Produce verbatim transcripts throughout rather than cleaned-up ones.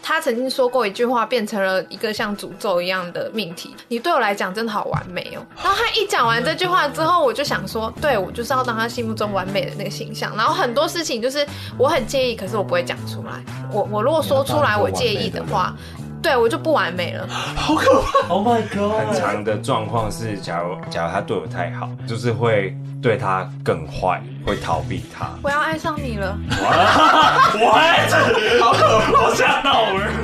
他曾经说过一句话，变成了一个像诅咒一样的命题。你对我来讲真的好完美哦。然后他一讲完这句话之后，我就想说，对我就是要当他心目中完美的那个形象。然后很多事情就是我很介意，可是我不会讲出来。我我如果说出来我介意的话，对我就不完美了。 好可怕 ！Oh my god！ 很长的状况是，假如假如他对我太好，就是会对他更坏，会逃避他。 我要爱上你了。 What？ 好可怕！我吓到我了。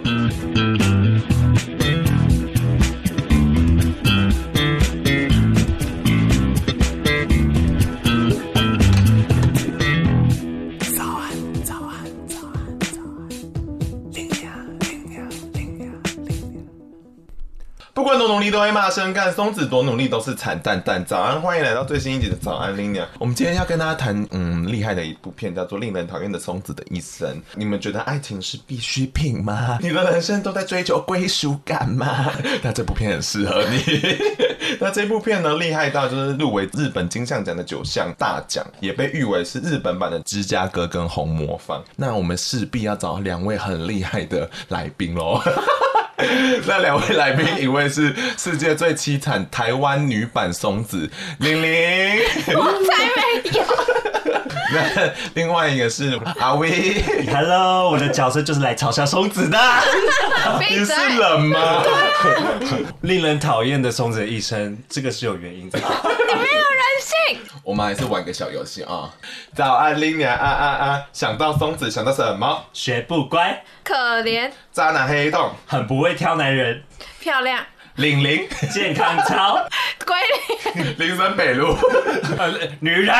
不管多努力都会骂声干，松子多努力都是惨淡淡。早安，欢迎来到最新一集的早安拎娘。我们今天要跟大家谈，嗯，厉害的一部片，叫做《令人讨厌的松子的一生》。你们觉得爱情是必需品吗？你的人生都在追求归属感吗？那这部片很适合你。那这部片呢，厉害到就是入围日本金像奖的九项大奖，也被誉为是日本版的芝加哥跟红磨坊。那我们势必要找两位很厉害的来宾咯。那两位来宾，一位是世界最凄惨台湾女版松子玲玲， 我才没有。 那另外一个是阿威 ，Hello， 我的角色就是来嘲笑松子的。 你是人吗？ 令人讨厌的松子的一生，这个是有原因的。 你没有人性。 我们还是玩个小游戏啊！早安拎娘啊啊啊！想到松子想到什么？ 学不乖， 可怜， 渣男黑洞， 很不会挑男人， 漂亮， 玲玲， 健康操， 归零， 林森北路， 女人。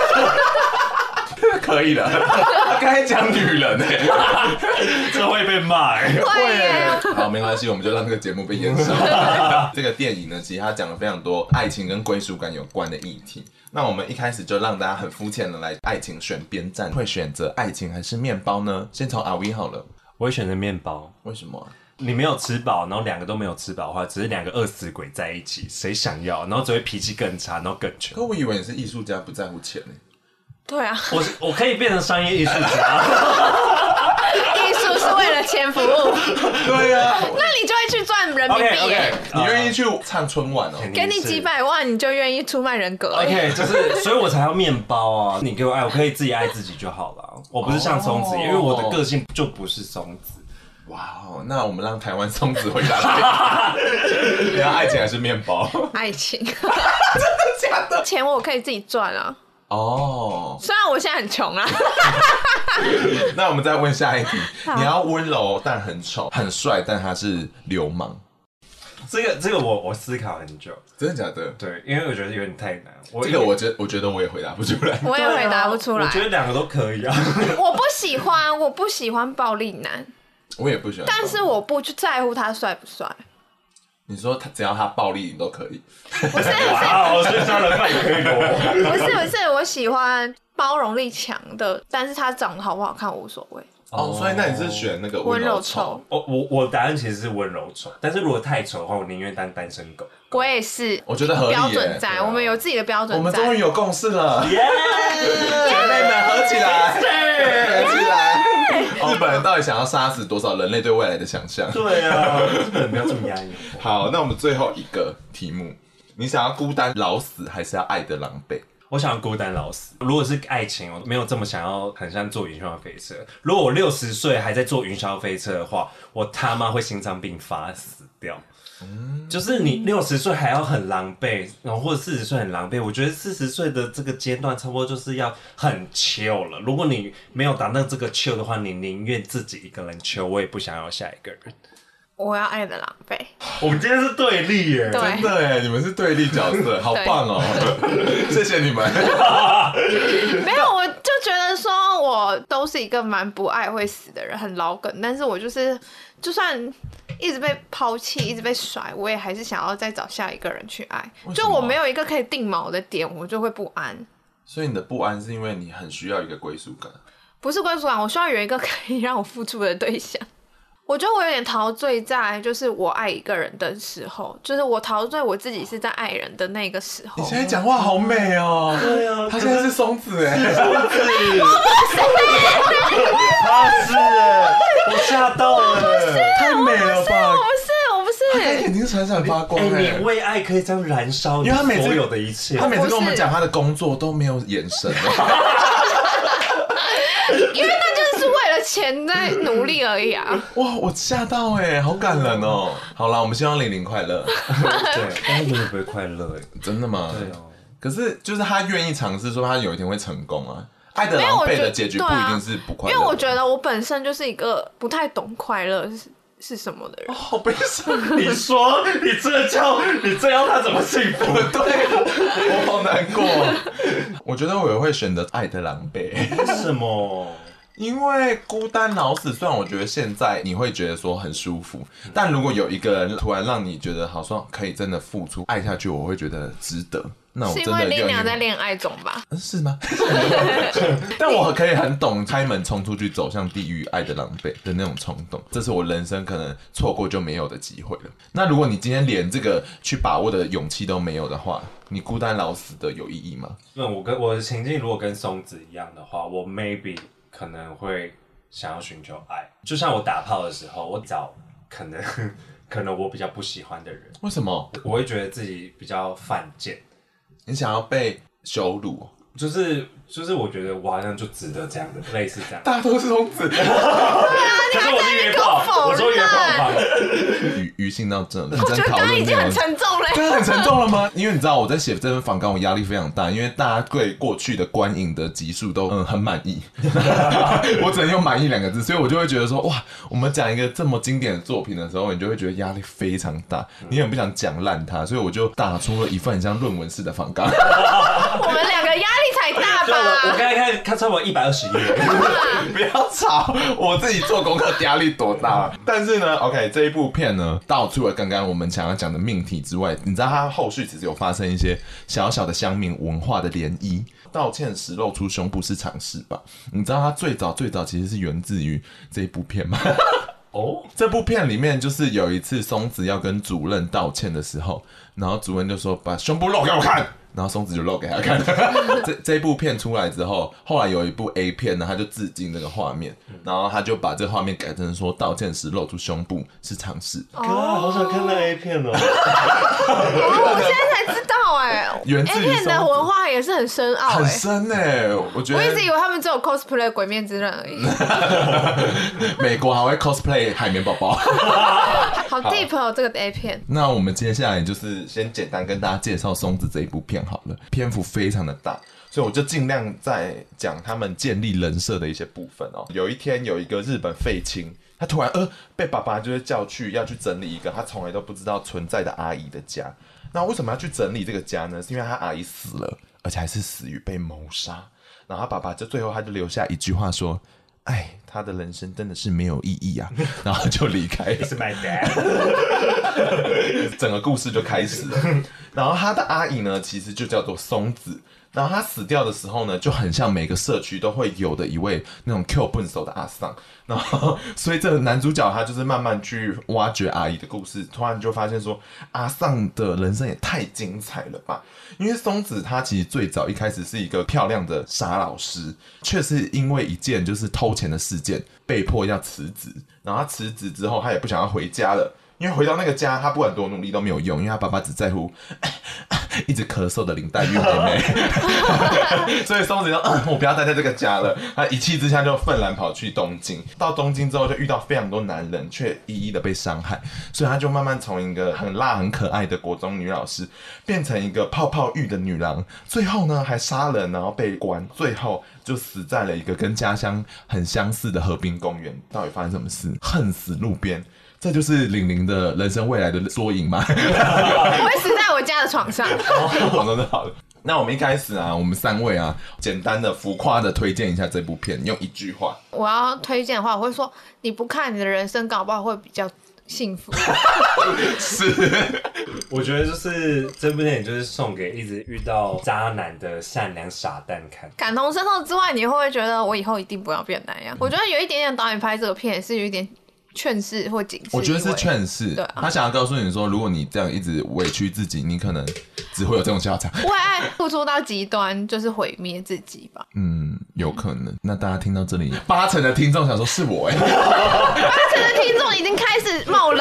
可以了，刚才讲女人哎、欸， 这会被骂哎、欸， 会耶。 好，没关系，我们就让这个节目被延伸。这个电影呢，其实它讲了非常多爱情跟归属感有关的议题。那我们一开始就让大家很肤浅的来爱情选边站，会选择爱情还是面包呢？先从阿威好了， 我会选择面包。 为什么、啊？ 你没有吃饱，然后两个都没有吃饱的话，只是两个饿死鬼在一起，谁想要？然后只会脾气更差，然后更穷。 可我以为你是艺术家，不在乎钱呢、欸。 对啊， 我我可以变成商业艺术家。 艺术是为了钱服务。 对啊， 那你就会去赚人民币。 OK OK， 你愿意去唱春晚哦？ 给你几百万，你就愿意出卖人格。 OK， 就是，所以我才要面包啊！你给我爱，我可以自己爱自己就好了。我不是像松子，因为我的个性就不是松子。 哇哦，那我们让台湾松子回答你要爱情还是面包？ 爱情。 真的假的？ 钱我可以自己赚啊。 哦， 虽然我现在很穷啊。 那我们再问下一题，你要温柔但很丑，很帅但他是流氓。 这个这个我我思考很久， 真的假的？ 对，因为我觉得有点太难。我这个我觉我觉得我也回答不出来， 我也回答不出来。 我觉得两个都可以啊。 我不喜欢，我不喜欢暴力男， 我也不喜欢， 但是我不去在乎他帅不帅。 你说他只要他暴力，你都可以。 不是， 哇，所以杀人犯也可以哦。 不是不是，我喜欢包容力强的，但是他长得好不好看无所谓。 哦，所以那你是选那个温柔柔丑？ 我我我答案其实是温柔丑，但是如果太丑的话，我宁愿当单身狗。 我也是， 我觉得合理耶， 标准在， 啊、 我们有自己的标准在。 我们终于有共识了， 耶！ 姐妹们合起来，合起来！日本人到底想要杀死多少人类对未来的想象？ 对啊，日本人不要这么压抑。 好，那我们最后一个题目，你想要孤单老死，还是要爱的狼狈？ 我想要孤单老死。如果是爱情，我没有这么想要，很像坐云霄飞车。如果我六十岁还在坐云霄飞车的话，我他妈会心脏病发死掉。嗯、就是你六十岁还要很狼狈，然后或者四十岁很狼狈，我觉得四十岁的这个阶段差不多就是要很 chill 了。如果你没有达到这个 chill 的话，你宁愿自己一个人 chill， 我也不想要下一个人。 我要爱的狼狈。 我们今天是对立耶， 真的耶，你们是对立角色，好棒哦！谢谢你们。 没有，我就觉得说我都是一个蛮不爱会死的人，很老梗，但是我就是就算一直被抛弃，一直被甩，我也还是想要再找下一个人去爱。就我没有一个可以定锚的点，我就会不安。 所以你的不安是因为你很需要一个归属感？ 不是归属感，我需要有一个可以让我付出的对象。我觉得我有点陶醉在就是我爱一个人的时候，就是我陶醉我自己是在爱人的那个时候。 你现在讲话好美哦！ 对啊， 他现在是松子哎， 松子，他是哎，我吓到了。 睛闪闪发光、欸。 哎、欸，你为爱可以这样燃烧， 因为他每次所有的一切， 他每次跟我们讲他的工作都没有眼神因为他就是为了钱在努力而已啊！ 哇，我吓到哎、欸，好感人哦。好啦，我们希望玲玲快乐。 对，但是永远不会快乐哎， 真的吗？ 对哦。 可是就是他愿意尝试，说他有一天会成功啊。爱的狼狈的结局不一定是不快乐、 啊，因为我觉得我本身就是一个不太懂快乐是是什么的人。 哦、好悲伤！ 你说你这叫你这样他怎么幸福？ 对，我好难过。我觉得我也会选择爱的狼狈。 为什么？ 因为孤单老死，虽然我觉得现在你会觉得说很舒服，但如果有一个人突然让你觉得好像可以真的付出爱下去，我会觉得值得。那我真的是因为丽娘在恋爱中吧？ 是吗？但我可以很懂开门冲出去走向地狱爱的狼狈的那种冲动，这是我人生可能错过就没有的机会了。那如果你今天连这个去把握的勇气都没有的话，你孤单老死的有意义吗？ 那我跟我的情境如果跟松子一样的话，我 maybe 可能会想要寻求爱，就像我打炮的时候，我找可能可能我比较不喜欢的人。 为什么？ 我会觉得自己比较犯贱。 你想要被羞辱？ 就是就是，我觉得我好像就值得这样的，类似这样。 大家都是松子。 对啊，你还在那边给我否认。 我说约炮吧。 余余兴到这，认我觉得真讨论刚刚已经很沉重了。 刚刚很沉重了吗？因为你知道我在写这份访纲，我压力非常大，因为大家对过去的观影的集数都嗯很满意，我只能用满意两个字，所以我就会觉得说哇，我们讲一个这么经典的作品的时候，你就会觉得压力非常大，你很不想讲烂它，所以我就打出了一份很像论文式的访纲。 我们两个压力才大吧？ 我我刚才看看差不多一百二十页， 不要吵，我自己做功课压力多大。但是呢 ，OK， 这一部片呢，道出了刚刚我们想要讲的命题之外，你知道它后续其实有发生一些小小的乡民文化的涟漪。道歉时露出胸部是常事吧？你知道它最早最早其实是源自于这一部片吗？哦，这部片里面就是有一次松子要跟主任道歉的时候，然后主任就说把胸部露给我看。然后松子就露给他看。这这部片出来之后，后来有一部 A 片呢，他就致敬这个画面，然后他就把这个画面改成说道歉时露出胸部是常事。 哥，好想看那 A 片哦！ 我现在才知道哎、欸、，A 片的文化也是很深奥、欸， 很深哎、欸，我觉得。 我一直以为他们只有 cosplay 鬼灭之刃而已。 美国还会 cosplay 海绵宝宝。 好 deep 哦，这个 A 片。 那我们接下来就是先简单跟大家介绍松子这一部片好了，篇幅非常的大，所以我就尽量在讲他们建立人设的一些部分哦。有一天有一个日本废青，他突然呃被爸爸就是叫去要去整理一个他从来都不知道存在的阿姨的家。那为什么要去整理这个家呢？是因为他阿姨死了，而且还是死于被谋杀。然后他爸爸就最后他就留下一句话说。哎，他的人生真的是没有意义啊，然后就离开了。 是 my dad， 整个故事就开始了。然后他的阿姨呢，其实就叫做松子。然后他死掉的时候呢，就很像每个社区都会有的一位那种 Q 笨手的阿桑。然后，所以这个男主角他就是慢慢去挖掘阿姨的故事，突然就发现说，阿桑的人生也太精彩了吧！因为松子她其实最早一开始是一个漂亮的傻老师，却是因为一件就是偷钱的事件被迫要辞职。然后他辞职之后，他也不想要回家了。因为回到那个家，他不管多努力都没有用，因为他爸爸只在乎一直咳嗽的林黛玉妹妹，所以松子说、嗯：“我不要待在这个家了。”他一气之下就愤然跑去东京。到东京之后，就遇到非常多男人，却一一的被伤害，所以他就慢慢从一个很辣、很可爱的国中女老师，变成一个泡泡浴的女郎。最后呢，还杀人，然后被关，最后就死在了一个跟家乡很相似的河滨公园。到底发生什么事？恨死路边。这就是玲玲的人生未来的缩影吗？ 我会死在我家的床上。 好的，好的。那我们一开始啊，我们三位啊，简单的浮夸的推荐一下这部片，用一句话。 我要推荐的话，我会说，你不看你的人生搞不好会比较幸福。 是， 我觉得就是这部电影就是送给一直遇到渣男的善良傻蛋看。 感同身受之外，你会不会觉得我以后一定不要变那样？我觉得有一点点导演拍这个片是有一点。劝世或警示， 我觉得是劝世。 对、啊， 他想要告诉你说，如果你这样一直委屈自己，你可能只会有这种下场。 为爱付出到极端，就是毁灭自己吧。 嗯，有可能。那大家听到这里，八成的听众想说是我哎、欸， 八成的听众已经开始冒冷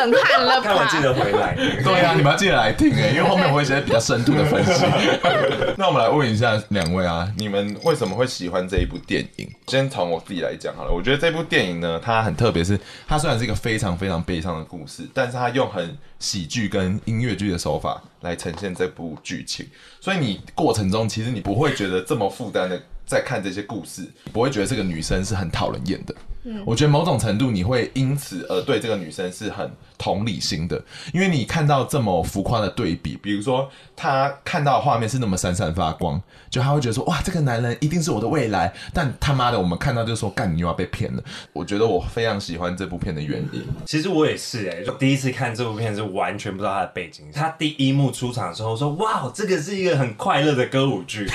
冷汗了吧？ 看完记得回来。 对啊，你们要记得来听哎，因为后面我会有一些比较深度的分析。那我们来问一下两位啊，你们为什么会喜欢这一部电影？先从我自己来讲好了，我觉得这部电影呢，它很特别，是它虽然是一个非常非常悲伤的故事，但是它用很喜剧跟音乐剧的手法来呈现这部剧情，所以你过程中其实你不会觉得这么负担的在看这些故事，不会觉得这个女生是很讨人厌的。嗯，我觉得某种程度你会因此而对这个女生是很同理心的，因为你看到这么浮夸的对比，比如说她看到的画面是那么闪闪发光，就她会觉得说哇，这个男人一定是我的未来，但他妈的我们看到就说干你又要被骗了。我觉得我非常喜欢这部片的原因。 其实我也是哎、欸，就第一次看这部片是完全不知道他的背景。他第一幕出场的时候说哇，这个是一个很快乐的歌舞剧，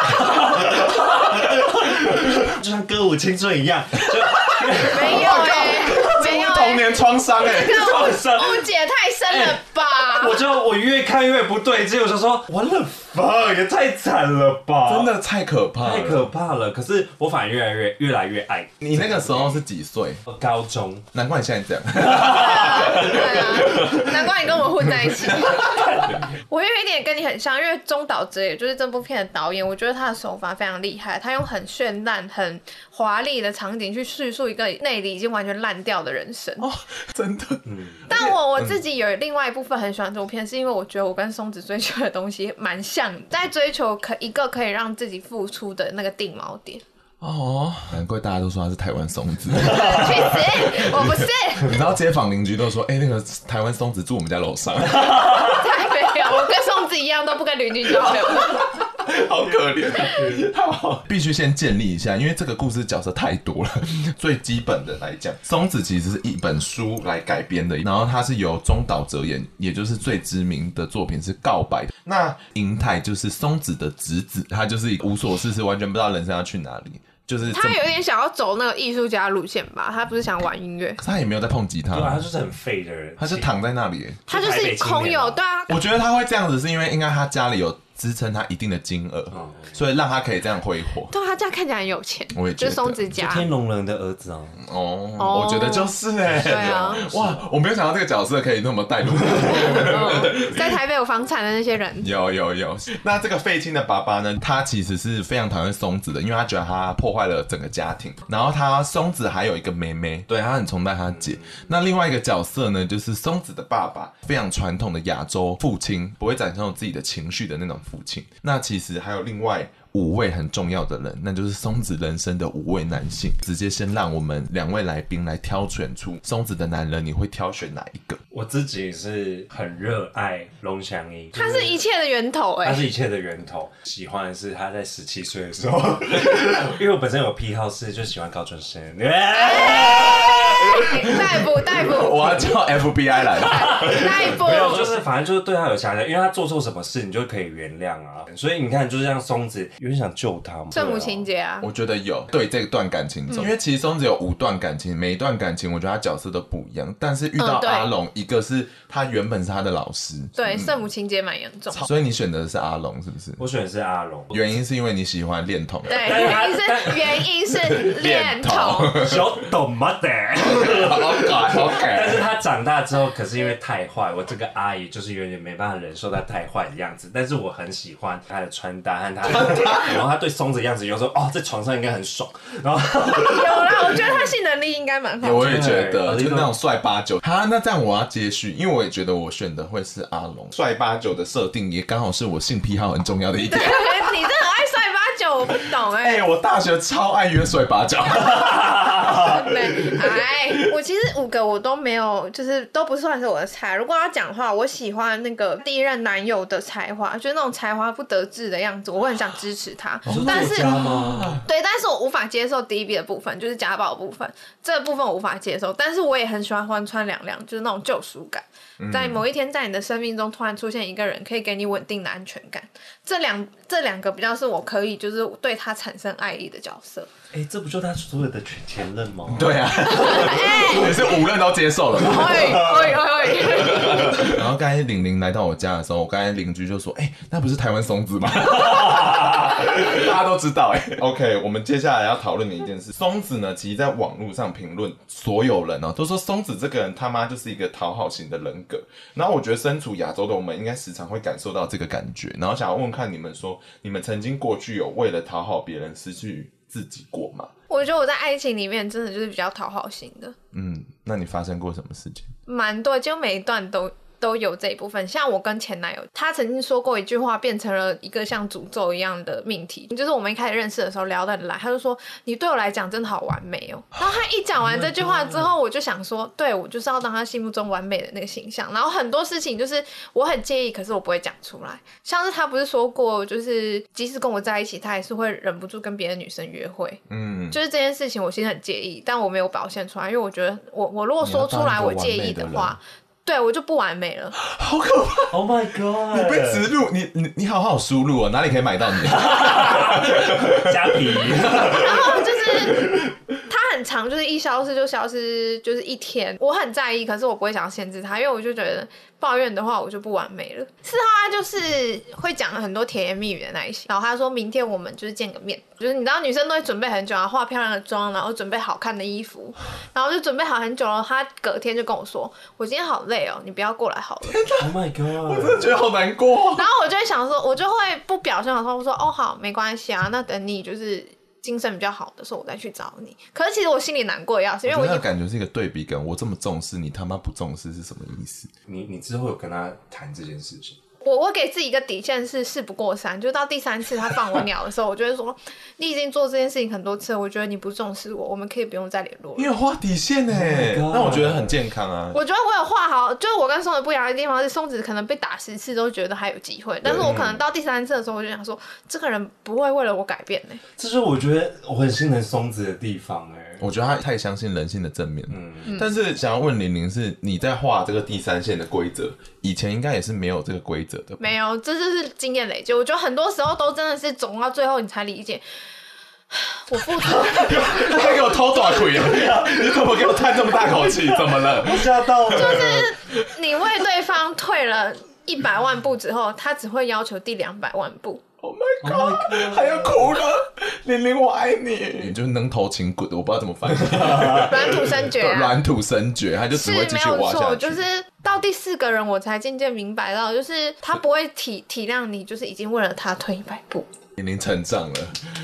就像歌舞青春一样。就没有哎、欸，没有、欸、 童年创伤哎， 创伤误解太深了吧？ 欸、我就我越看越不对劲，我就说完了 fuck 也太惨了吧， 真的太可怕了， 太可怕了。可是我反而越来越越来越爱。 你那个时候是几岁？ 高中， 难怪你现在这样。 对啊，难怪你跟我混在一起。我有一点跟你很像，因为中岛哲也就是这部片的导演，我觉得他的手法非常厉害，他用很绚烂、很华丽的场景去叙述一个内里已经完全烂掉的人生。 哦，真的。 嗯， 但我我自己有另外一部分很喜欢这部片，是因为我觉得我跟松子追求的东西蛮像，在追求可一个可以让自己付出的那个定锚点。 哦，难怪大家都说他是台湾松子。 去死！我不是。 你知道街坊邻居都说，哎、欸，那个台湾松子住我们家楼上。 才没有，我跟松子一样都不跟邻居交流。 好可怜。好，必须先建立一下，因为这个故事角色太多了。最基本的来讲，松子其实是一本书来改编的，然后它是由中岛哲也，也就是最知名的作品是《告白》。那银太就是松子的侄子，他就是一个无所事事，完全不知道人生要去哪里。就是他有点想要走那个艺术家路线吧，他不是想玩音乐， 可是他也没有在碰吉他， 对啊，他就是很废的人， 他是躺在那里， 他就是空有，对啊。 我觉得他会这样子，是因为应该他家里有支撑他一定的金额，嗯、所以让他可以这样挥霍。 对，他家看起来很有钱， 我也觉得， 就是松子家， 天龙人的儿子啊。 哦，哦我觉得就是哎、欸， 对啊， 哇，我没有想到这个角色可以那么带入。 哦、在台北有房产的那些人， 有有有。那这个废青的爸爸呢，他其实是非常讨厌松子的，因为他觉得他破坏了整个家庭。然后他松子还有一个妹妹，对他很崇拜他姐。那另外一个角色呢，就是松子的爸爸，非常传统的亚洲父亲，不会展现自己的情绪的那种父亲。那其实还有另外五位很重要的人，那就是松子人生的五位男性。直接先让我们两位来宾来挑选出松子的男人，你会挑选哪一个？ 我自己是很热爱龙祥一， 他是一切的源头哎、 欸，他是一切的源头。喜欢的是他在十七岁的时候，因为我本身有癖好是就喜欢高中生。 逮捕逮捕！ 我要叫 F B I 来了。 逮捕！ 没有，就是反正就是对他有想象，因为他做错什么事，你就可以原谅啊。所以你看，就是像松子，有点想救他嘛。 圣母情节啊， 我觉得有对这段感情中，嗯、因为其实松子有五段感情，每一段感情我觉得他角色都不一样，但是遇到阿龙，嗯、一个是他原本是他的老师， 对，圣母情节蛮严重， 所以你选的是阿龙是不是？ 我选的是阿龙， 原因是因为你喜欢恋童， 对，原因是原因是恋童， 小懂吗的？ OK OK， 但是他长大之后，可是因为太坏，我这个阿姨就是有点没办法忍受他太坏的样子。但是我很喜欢他的穿搭和他的，然后他对松子的样子，有时候哦，在床上应该很爽。然后有啦，我觉得他性能力应该蛮好的。 我也觉得，就是那种帅八九。哈，那这样我要接续，因为我也觉得我选的会是阿龙，帅八九的设定也刚好是我性癖好很重要的一点。 你真的很爱帅八九，我不懂哎、欸。 哎、欸，我大学超爱约帅八九。 哎，我其实五个我都没有，就是都不算是我的菜。如果要讲话，我喜欢那个第一任男友的才华，就是那种才华不得志的样子，我会很想支持他。 哦、 但是， 嗯、 对，但是我无法接受第一笔的部分，就是家暴的部分，这个部分我无法接受。但是我也很喜欢欢川凉凉，就是那种救赎感。在某一天，在你的生命中突然出现一个人，可以给你稳定的安全感。这两这两个比较是我可以就是对他产生爱意的角色。 哎、欸，这不就他所有的前任吗？ 对啊，你是五任都接受了吧？ 哎哎哎对。 然后刚才玲玲来到我家的时候，我刚才邻居就说：“哎、欸，那不是台湾松子吗？”大家都知道哎、欸。OK， 我们接下来要讨论的一件事，松子呢，其实在网络上评论，所有人哦、喔、都说松子这个人他妈就是一个讨好型的人格。然后我觉得身处亚洲的我们，应该时常会感受到这个感觉。然后想要问看你们说，你们曾经过去有为了讨好别人失去自己过吗？ 我觉得我在爱情里面真的就是比较讨好型的。 嗯，那你发生过什么事情？ 蛮多，就每一段都都有这一部分。像我跟前男友，他曾经说过一句话，变成了一个像诅咒一样的命题。就是我们一开始认识的时候聊得来，他就说你对我来讲真的好完美哦。然后他一讲完这句话之后，我就想说，对，我就是要当他心目中完美的那个形象。然后很多事情就是我很介意，可是我不会讲出来。像是他不是说过，就是即使跟我在一起，他还是会忍不住跟别的女生约会。嗯，就是这件事情我其实很介意，但我没有表现出来，因为我觉得我我如果说出来我介意的话。对，我就不完美了， 好可怕 ！Oh my god！ 你被植入，你你你好好输入哦，哪里可以买到你？ 虾皮。 然后就是他很长，就是一消失就消失，就是一天。我很在意，可是我不会想要限制他，因为我就觉得抱怨的话我就不完美了。是他就是会讲很多甜言蜜语的那一些，然后他说明天我们就是见个面，就是你知道女生都会准备很久啊，化漂亮的妆，然后准备好看的衣服，然后就准备好很久了。他隔天就跟我说，我今天好累哦，你不要过来好了。 Oh my god！ 我真的觉得好难过。 然后我就会想说，我就会不表现的时候，我说哦好，没关系啊，那等你就是精神比较好的时候，我再去找你。可是其实我心里难过的要死，因为我那感觉是一个对比感。我这么重视你，他妈不重视是什么意思？ 你你之后有跟他谈这件事情？ 我我给自己一个底线是事不过三，就到第三次他放我鸟的时候，我就会说你已经做这件事情很多次了，我觉得你不重视我，我们可以不用再联络了。 你有画底线哎、欸， oh、那我觉得很健康啊。 我觉得我有画好，就是我跟松子不一样的地方是，松子可能被打十次都觉得还有机会，但是我可能到第三次的时候，我就想说，这个人不会为了我改变呢、欸。 这是我觉得我很心疼松子的地方哎、欸。 我觉得他太相信人性的正面了。嗯，但是想要问玲玲是，你在画这个第三线的规则，以前应该也是没有这个规则的吧？ 没有，这就是经验累积。我觉得很多时候都真的是总到最后你才理解。我付出， 他在给我偷短腿啊！你怎么给我叹这么大口气？怎么了？ 我吓到了。 就是你为对方退了一百万步之后，他只会要求第两百万步。 Oh my god！ Oh my god 还要哭了，玲玲我爱你。你就是能头轻滚的，我不知道怎么翻译。 软土生绝、啊， 软土生绝，他就只会继续挖下去。 就是到第四个人，我才渐渐明白到，就是他不会体体谅你，就是已经为了他退一百步。 玲玲成长了。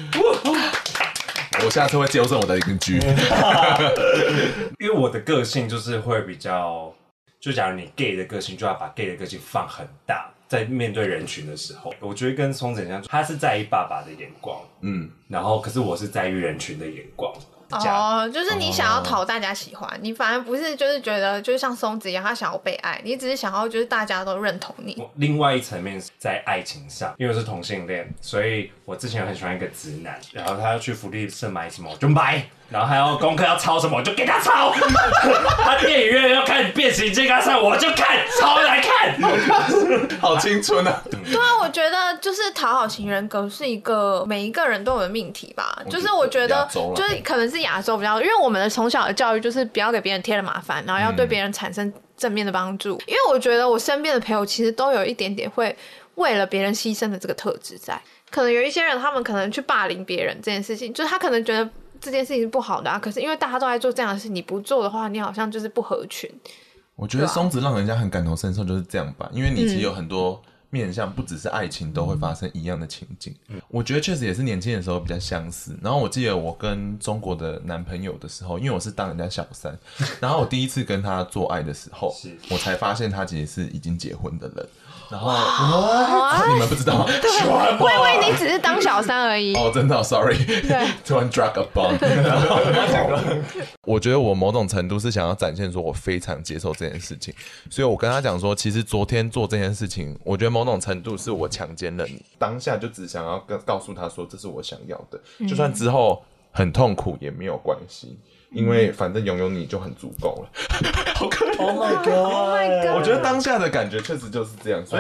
我下次会纠正我的邻居。 因为我的个性就是会比较，就假如你 gay 的个性，就要把 gay 的个性放很大。在面对人群的时候，我觉得跟松子很像，他是在意爸爸的眼光，嗯，然后可是我是在意人群的眼光。 哦，就是你想要讨大家喜欢，哦、你反而不是就是觉得就是像松子一样，他想要被爱，你只是想要就是大家都认同你。 另外一层面是在爱情上，因为我是同性恋，所以我之前很喜欢一个直男，然后他要去福利社买什么我就买，然后他要功课要抄什么我就给他抄，他电影院要看变形金刚上我就看，抄来看， 好青春啊！ 对啊，我觉得就是讨好型人格是一个每一个人都有的命题吧，就是我觉得就是可能是亚洲比较，因为我们的从小的教育就是不要给别人添了麻烦，然后要对别人产生正面的帮助。因为我觉得我身边的朋友其实都有一点点会为了别人牺牲的这个特质在。可能有一些人，他们可能去霸凌别人这件事情，就是他可能觉得这件事情是不好的啊，可是因为大家都在做这样的事，你不做的话，你好像就是不合群。 我觉得松子让人家很感同身受就是这样吧，因为你其实有很多面向，不只是爱情都会发生一样的情境。嗯、我觉得确实也是年轻的时候比较相似。然后我记得我跟中国的男朋友的时候，因为我是当人家小三，然后我第一次跟他做爱的时候，我才发现他其实是已经结婚的人。然后你们不知道， 我以为你只是当小三而已。 哦，真的、哦、，sorry， 对，突然 drag a bomb。我觉得我某种程度是想要展现说我非常接受这件事情，所以我跟他讲说，其实昨天做这件事情，我觉得某种程度是我强奸了你，当下就只想要告诉他说这是我想要的，嗯、就算之后很痛苦也没有关系。因为反正拥有你就很足够了，好可怜。 Oh my god！ Oh my god！ 我觉得当下的感觉确实就是这样，所以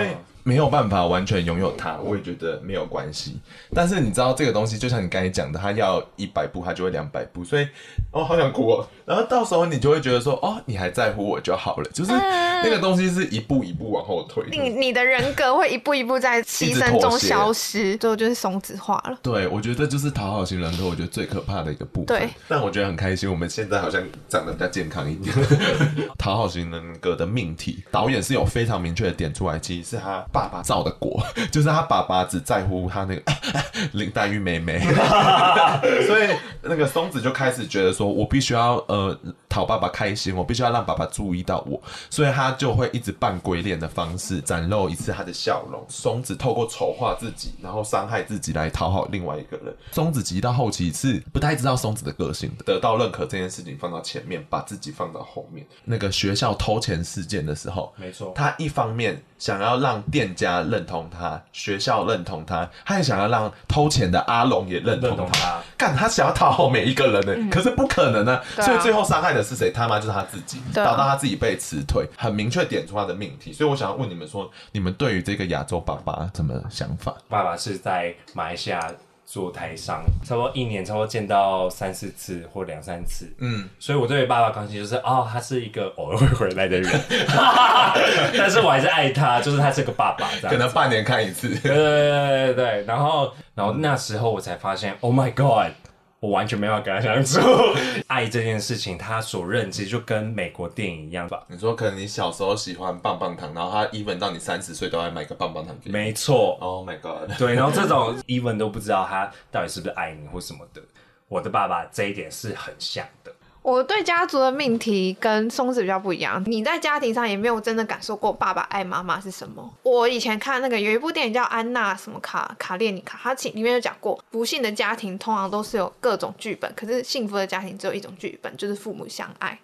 没有办法完全拥有它，我也觉得没有关系。但是你知道这个东西，就像你刚才讲的，它要一百步，它就会两百步，所以哦，好想哭哦。然后到时候你就会觉得说，哦，你还在乎我就好了，就是那个东西是一步一步往后退。 你你的人格会一步一步在牺牲中消失，最后就是松子化了。 对，我觉得就是讨好型人格，我觉得最可怕的一个部分。 对， 但我觉得很开心，我们现在好像长得比较健康一点。讨好型人格的命题，导演是有非常明确的点出来，其实是他爸爸造的果，就是他爸爸只在乎他那个林黛玉妹妹，所以那个松子就开始觉得说，我必须要呃讨爸爸开心，我必须要让爸爸注意到我，所以他就会一直扮鬼脸的方式展露一次他的笑容。松子透过丑化自己，然后伤害自己来讨好另外一个人。松子急到后期是不太知道松子的个性的，得到认可这件事情放到前面，把自己放到后面。那个学校偷钱事件的时候， 没错， 他一方面想要让店家认同他，学校认同他，他也想要让偷钱的阿龙也认同认同他。 干，他想要讨好每一个人呢、嗯，可是不可能啊。 啊所以最后伤害的是谁？他妈就是他自己， 啊、 导到他自己被辞退，很明确点出他的命题。所以我想要问你们说，你们对于这个亚洲爸爸什么想法？ 爸爸是在马来西亚做台商，差不多一年差不多见到三四次或两三次，嗯，所以我对爸爸关系就是哦，他是一个偶尔会回来的人，但是我还是爱他，就是他是个爸爸这样， 可能半年看一次， 对对对对对，然后然后那时候我才发现 ，Oh my God。我完全没有跟他相处，爱这件事情，他所认知就跟美国电影一样吧。 你说可能你小时候喜欢棒棒糖，然后他 even 到你三十岁都要买个棒棒糖给你。 没错。 Oh my god。 对，然后这种 even 都不知道他到底是不是爱你或什么的。我的爸爸这一点是很像的。 我对家族的命题跟松子比较不一样，你在家庭上也没有真的感受过爸爸爱妈妈是什么。我以前看那个有一部电影叫安娜什么卡卡列尼卡，它里面有讲过，不幸的家庭通常都是有各种剧本，可是幸福的家庭只有一种剧本，就是父母相爱。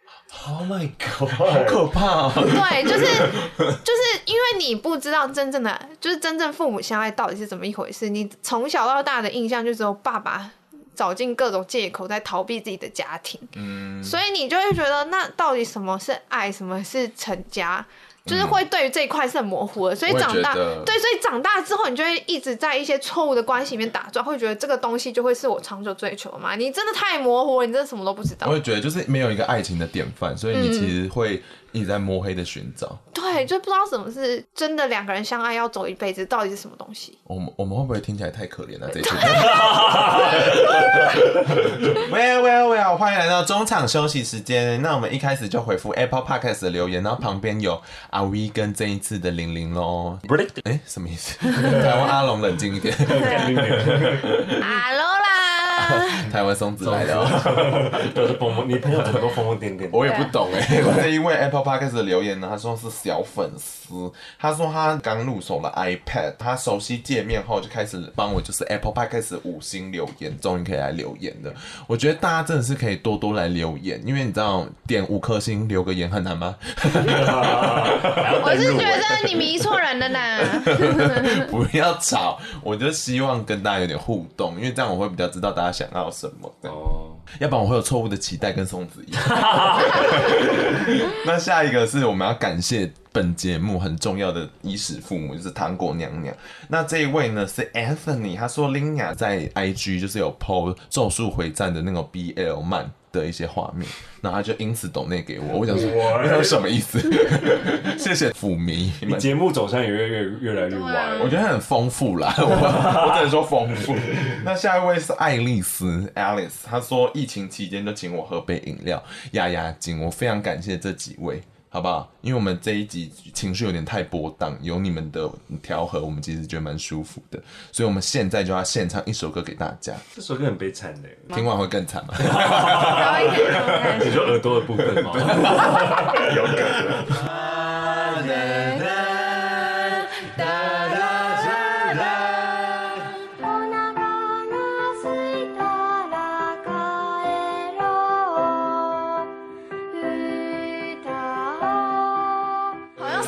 Oh my god， 好可怕哦！ 对，就是就是因为你不知道真正的就是真正父母相爱到底是怎么一回事，你从小到大的印象就只有爸爸找尽各种借口在逃避自己的家庭，嗯，所以你就会觉得那到底什么是爱，什么是成家，就是会对于这一块是很模糊的，所以长大，对，所以长大之后你就会一直在一些错误的关系里面打转，会觉得这个东西就会是我长久追求的嘛？你真的太模糊了，你真的什么都不知道。 我会觉得就是没有一个爱情的典范，所以你其实会一直在摸黑的寻找。 对，就不知道什么是真的两个人相爱要走一辈子，到底是什么东西。 我们我们会不会听起来太可怜了？这一次。Well well well， 欢迎来到中场休息时间。那我们一开始就回复 Apple Podcast 的留言，然后旁边有阿 V 跟这一次的玲玲咯。哎、欸，什么意思？台湾阿龙冷静一点。 Hello 啦， 台湾松子来的、哦， 都是疯疯，你朋友怎么都疯疯癫癫？ 我也不懂哎、欸。我是因为 Apple Podcast 的留言呢，他说是小粉丝，他说他刚入手了 iPad， 他熟悉界面后就开始帮我就是 Apple Podcast 五星留言，终于可以来留言了。我觉得大家真的是可以多多来留言，因为你知道点五颗星留个言很难吗？ 我是觉得你迷错人了呢。 不要吵，我就希望跟大家有点互动，因为这样我会比较知道大家想要什么。哦，要不然我会有错误的期待，跟松子一样。那下一个是我们要感谢本节目很重要的衣食父母，就是糖果娘娘。那这一位呢是 Anthony， 他说 Lina 在 I G 就是有 po 咒术回战的那种 B L 漫的一些画面，然后他就因此抖内给我，我想说那有什么意思？谢谢腐迷， 你节目走向也越越越来越歪， 我觉得很丰富啦，我, 我只能说丰富。那下一位是爱丽丝 Alice， 她说疫情期间就请我喝杯饮料压压惊，我非常感谢这几位。好不好？因为我们这一集情绪有点太波荡，有你们的调和，我们其实觉得蛮舒服的，所以我们现在就要献唱一首歌给大家。 这首歌很悲惨的， 听完会更惨吗？ 你说耳朵的部分吗？ 有可能。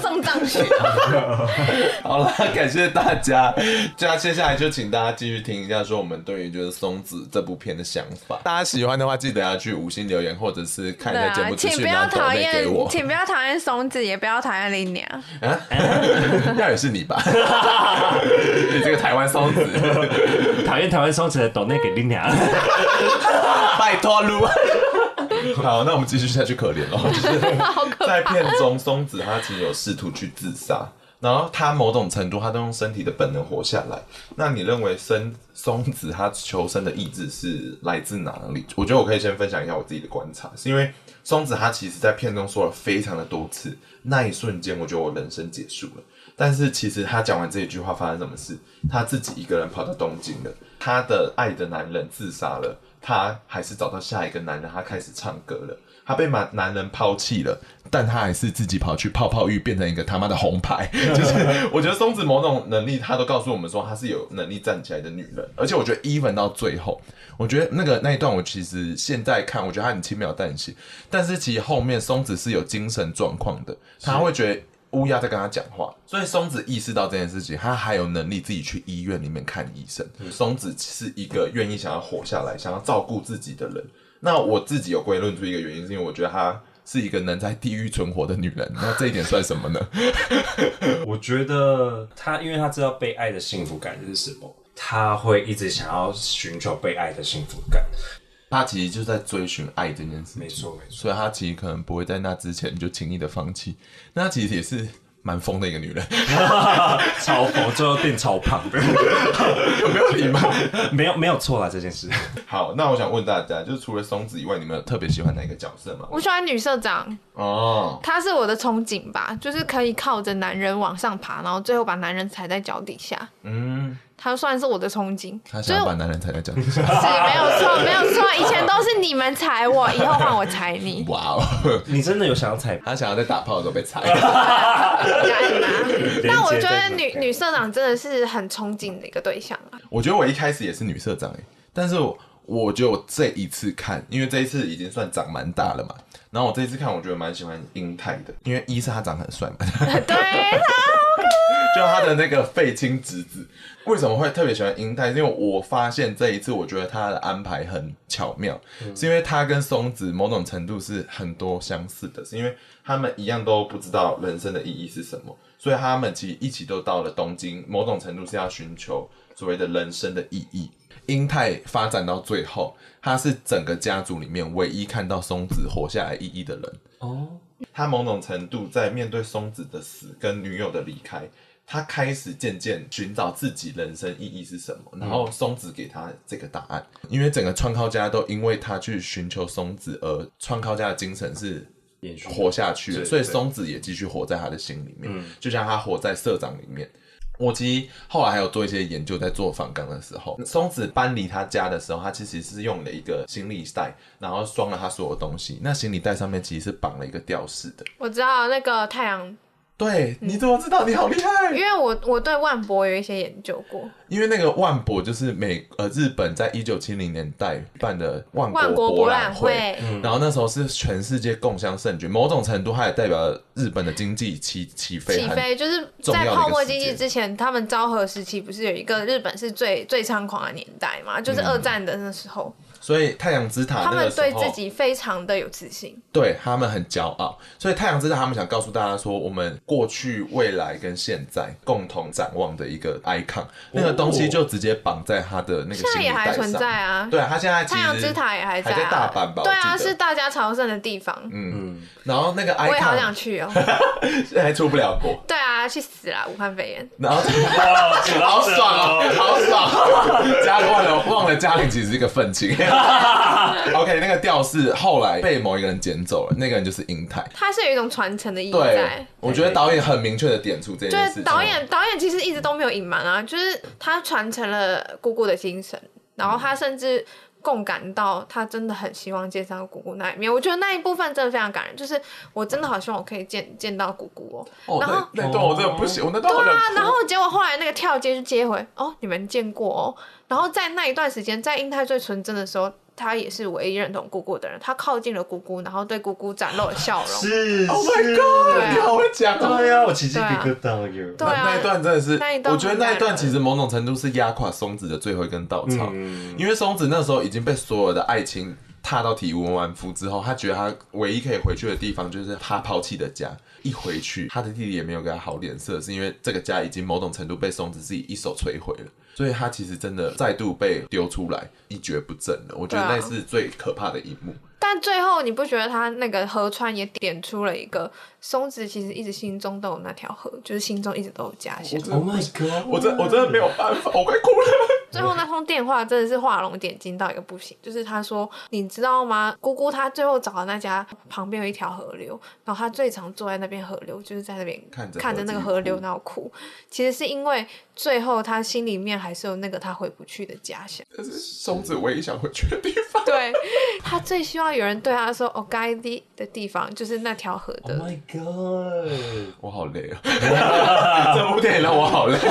送上去。 好了，感谢大家。那接下来就请大家继续听一下，说我们对于就是松子这部片的想法。大家喜欢的话，记得要去五星留言，或者是看一下节目资讯，然后抖内给我。 请不要讨厌松子，也不要讨厌林娘。 啊，那也是你吧？你这个台湾松子， 讨厌台湾松子的抖内给林娘。 拜托撸。好，那我们继续下去，可怜了。就是在片中，松子她其实有试图去自杀，然后她某种程度她都用身体的本能活下来。那你认为松松子她求生的意志是来自哪里？我觉得我可以先分享一下我自己的观察，是因为松子她其实在片中说了非常的多次，那一瞬间我觉得我人生结束了。但是其实她讲完这一句话发生什么事？她自己一个人跑到东京了，她的爱的男人自杀了。他还是找到下一个男人，他开始唱歌了。他被男人抛弃了，但他还是自己跑去泡泡浴，变成一个他妈的红牌。就是我觉得松子某种能力，他都告诉我们说他是有能力站起来的女人。而且我觉得 even 到最后，我觉得那个那一段我其实现在看，我觉得他很轻描淡写，但是其实后面松子是有精神状况的，他会觉得乌鸦在跟他讲话，所以松子意识到这件事情，他还有能力自己去医院里面看医生。松子是一个愿意想要活下来、想要照顾自己的人。那我自己有归论出一个原因，是因为我觉得她是一个能在地狱存活的女人。那这一点算什么呢？ 我觉得她，因为她知道被爱的幸福感是什么，她会一直想要寻求被爱的幸福感。 他其实就在追寻爱这件事情， 没错没错， 所以他其实可能不会在那之前就轻易的放弃。那他其实也是蛮疯的一个女人， 超疯，最后变超胖的， 有没有礼貌？ 没有没有错啦这件事。 好，那我想问大家，就是除了松子以外，你们有特别喜欢哪一个角色吗？ 我喜欢女社长哦，她是我的憧憬吧，就是可以靠着男人往上爬，然后最后把男人踩在脚底下。嗯。他算是我的憧憬， 他想要把男人踩在脚底下， 是没有错，没有错。以前都是你们踩我，以后换我踩你。 哇哦， 你真的有想要踩？ 他想要在打炮的时候被踩。 但我觉得女女社长真的是很憧憬的一个对象啊。 我觉得我一开始也是女社长哎，但是我我觉得我这一次看，因为这一次已经算长蛮大了嘛，然后我这一次看，我觉得蛮喜欢英泰的，因为一是他长得很帅嘛， 对， 就他的那个废青侄子。为什么会特别喜欢英泰？因为我发现这一次，我觉得他的安排很巧妙，嗯、是因为他跟松子某种程度是很多相似的，是因为他们一样都不知道人生的意义是什么，所以他们其实一起都到了东京，某种程度是要寻求所谓的人生的意义。英泰发展到最后，他是整个家族里面唯一看到松子活下来意义的人。哦，他某种程度在面对松子的死跟女友的离开，他开始渐渐寻找自己人生意义是什么，然后松子给他这个答案。因为整个川尻家都因为他去寻求松子，而川尻家的精神是活下去了，所以松子也继续活在他的心里面，嗯、就像他活在社长里面。我其实后来还有做一些研究，在做访纲的时候，松子搬离他家的时候，他其实是用了一个行李袋，然后装了他所有东西。那行李袋上面其实是绑了一个吊饰的。 我知道那个太阳。 对，你怎么知道？你好厉害！ 因为我我对万博有一些研究过。 因为那个万博就是美呃日本在一九七零年代办的万万国博览会， 嗯、然后那时候是全世界共襄盛举，某种程度它也代表了日本的经济起起飞。 起飞就是在泡沫经济之前，他们昭和时期不是有一个日本是最最猖狂的年代嘛？就是二战的那时候。嗯， 所以太阳之塔那个时候， 他们对自己非常的有自信， 对他们很骄傲。所以太阳之塔他们想告诉大家说，我们过去、未来跟现在共同展望的一个 icon， 那个东西就直接绑在他的那个行李袋上。 现在也还存在啊。 对啊，他现在其实太阳之塔也还在、啊， 还在大阪吧？ 对啊，是大家朝圣的地方。 嗯，然后那个 icon， 我也好想去哦， 现在还出不了国。 对啊，去死啦！武汉肺炎。 然后好爽哦，好爽！嘉玲忘了忘了，嘉玲其实是一个愤青。OK， 那个吊饰后来被某一个人捡走了，那个人就是英泰。 他是有一种传承的意义在。 对，我觉得导演很明确的点出这件事情。 对，导演导演其实一直都没有隐瞒啊，就是他传承了姑姑的精神，然后他甚至共感到他真的很希望见上姑姑那一面。我觉得那一部分真的非常感人，就是我真的好希望我可以见见到姑姑哦。 哦， 然后那段我真的不行，我那段好想哭。 对啊，然后结果后来那个跳接就接回哦，你们见过哦。然后在那一段时间，在英泰最纯真的时候， 他也是唯一认同姑姑的人，他靠近了姑姑，然后对姑姑展露了笑容。 是 Oh my god！、 啊、 你好会讲哦。 对啊，我其实一个到有。 对啊， 那一段真的是， 那一段我觉得那一段其实某种程度是压垮松子的最后一根稻草，嗯、因为松子那时候已经被所有的爱情踏到体无完肤之后，他觉得他唯一可以回去的地方就是他抛弃的家。一回去，他的弟弟也没有给他好脸色，是因为这个家已经某种程度被松子自己一手摧毁了，所以他其实真的再度被丢出来，一蹶不振了。我觉得那是最可怕的一幕。 但最后你不觉得他那个河川也点出了一个松子其实一直心中都有那条河，就是心中一直都有家乡。 Oh my god！ 我真我真的没有办法，我快哭了。 最后那通电话真的是画龙点睛到一个不行，就是他说你知道吗，姑姑她最后找的那家旁边有一条河流，然后她最常坐在那边河流，就是在那边看着那个河流然后哭，其实是因为最后她心里面还是有那个她回不去的家乡， 这是松子唯一想回去的地方。 对，她最希望有人对她说哦该的的地方就是那条河的。 Oh my god！ 我好累啊！这部电影让我好累。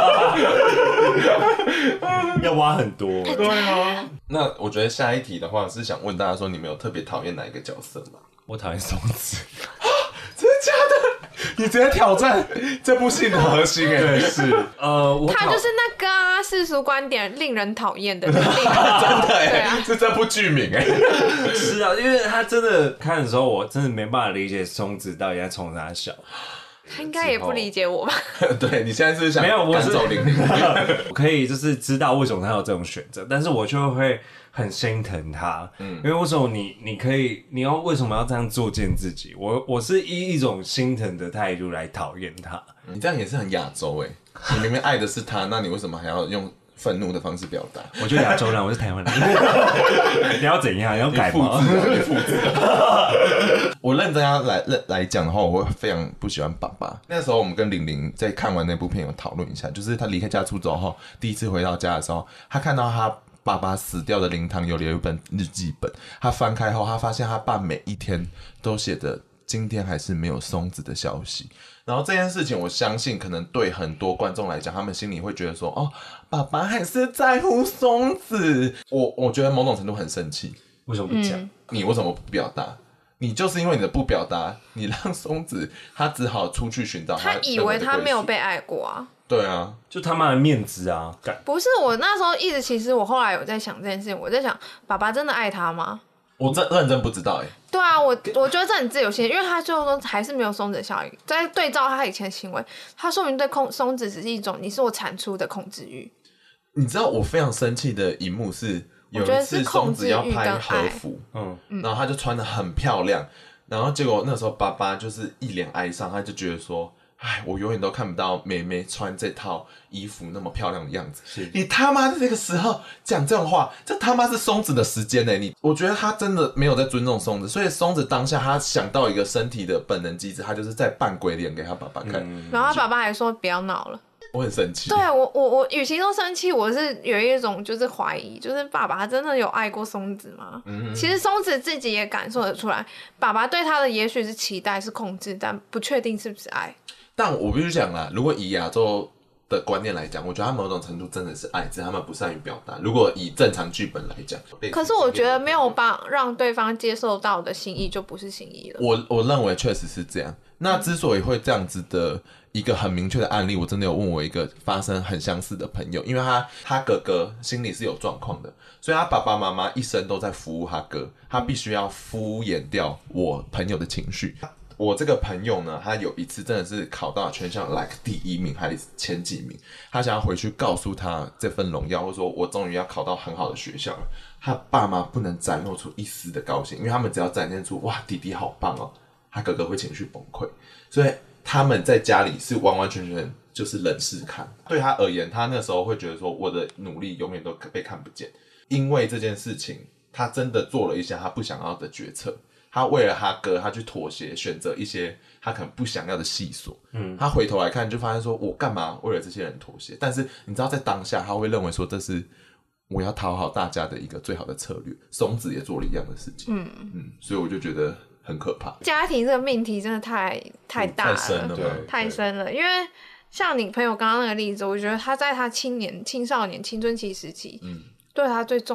要挖很多。 对啊。那我觉得下一题的话是想问大家说，你们有特别讨厌哪一个角色吗？ 我讨厌松子。 真的假的？你直接挑战这部戏的核心哎、欸！ 对，是呃，我他就是那个啊，世俗观点令人讨厌的，令人真的哎、欸， 对啊， 是这部剧名哎、欸。 是啊，因为他真的看的时候，我真的没办法理解松子到底在冲啥笑。 他应该也不理解我吧？ 对，你现在是不是想没有，我是赶走玲玲？ 我可以就是知道为什么他有这种选择，但是我就会很心疼他，嗯，因为为什么你你可以，你要为什么要这样作践自己？我我是以一种心疼的态度来讨厌他。 你这样也是很亚洲哎、欸，你明明爱的是他，那你为什么还要用愤怒的方式表达？ 我就亚洲人，我是台湾人。你要怎样？你要改吗？ 你复制。我认真要来来讲的话，我会非常不喜欢爸爸。那时候我们跟玲玲在看完那部片有讨论一下，就是他离开家出走后，第一次回到家的时候，他看到他爸爸死掉的灵堂有留一本日记本，他翻开后，他发现他爸每一天都写着今天还是没有松子的消息。然后这件事情，我相信可能对很多观众来讲，他们心里会觉得说，哦，爸爸还是在乎松子。我我觉得某种程度很生气。 为什么不讲、嗯？ 你为什么不表达？你就是因为你的不表达，你让松子他只好出去寻找他。 他以为他没有被爱过啊。 对啊， 就他妈的面子啊！ 不是，我那时候一直，其实我后来有在想这件事情，我在想，爸爸真的爱他吗？ 我真认真不知道哎、欸。 对啊，我我觉得这很自由心，因为他最后都还是没有松子的效应。在对照他以前的行为，他说明对控松子只是一种你是我产出的控制欲。 你知道我非常生气的一幕是，有一次松子要拍和服，嗯，然后他就穿得很漂亮，然后结果那时候爸爸就是一脸哀伤，他就觉得说，哎，我永远都看不到妹妹穿这套衣服那么漂亮的样子。你他妈的这个时候讲这种话，这他妈是松子的时间呢、欸！你，我觉得他真的没有在尊重松子，所以松子当下他想到一个身体的本能机制，他就是在扮鬼脸给他爸爸看、嗯， 然后他爸爸还说不要闹了。 我很生气。 对我，我我与其说生气，我是有一种就是怀疑，就是爸爸真的有爱过松子吗？嗯、其实松子自己也感受得出来，爸爸对他的也许是期待是控制，但不确定是不是爱。 但我必须讲啦，如果以亚洲的观念来讲，我觉得他某种程度真的是爱，只是他们不善于表达。如果以正常剧本来讲， 可是我觉得没有帮让对方接受到的心意，就不是心意了。 我我认为确实是这样。那之所以会这样子的一个很明确的案例，我真的有问我一个发生很相似的朋友，因为他他哥哥心里是有状况的，所以他爸爸妈妈一生都在服务他哥，他必须要敷衍掉我朋友的情绪。我这个朋友呢，他有一次真的是考到全校 like 第一名还是前几名，他想要回去告诉他这份荣耀，或者说我终于要考到很好的学校了。他爸妈不能展露出一丝的高兴，因为他们只要展现出哇弟弟好棒哦，他哥哥会情绪崩溃，所以他们在家里是完完全全就是冷视看。对他而言，他那时候会觉得说我的努力永远都被看不见，因为这件事情他真的做了一些他不想要的决策。他为了他哥，他去妥协，选择一些他可能不想要的细琐。嗯，他回头来看，就发现说，我干嘛为了这些人妥协？但是你知道，在当下，他会认为说，这是我要讨好大家的一个最好的策略。松子也做了一样的事情。嗯嗯，所以我就觉得很可怕。 家庭这个命题真的太太大了， 太深了， 太深了。因为像你朋友刚刚那个例子，我觉得他在他青年、青少年、青春期时期，嗯。对他最重的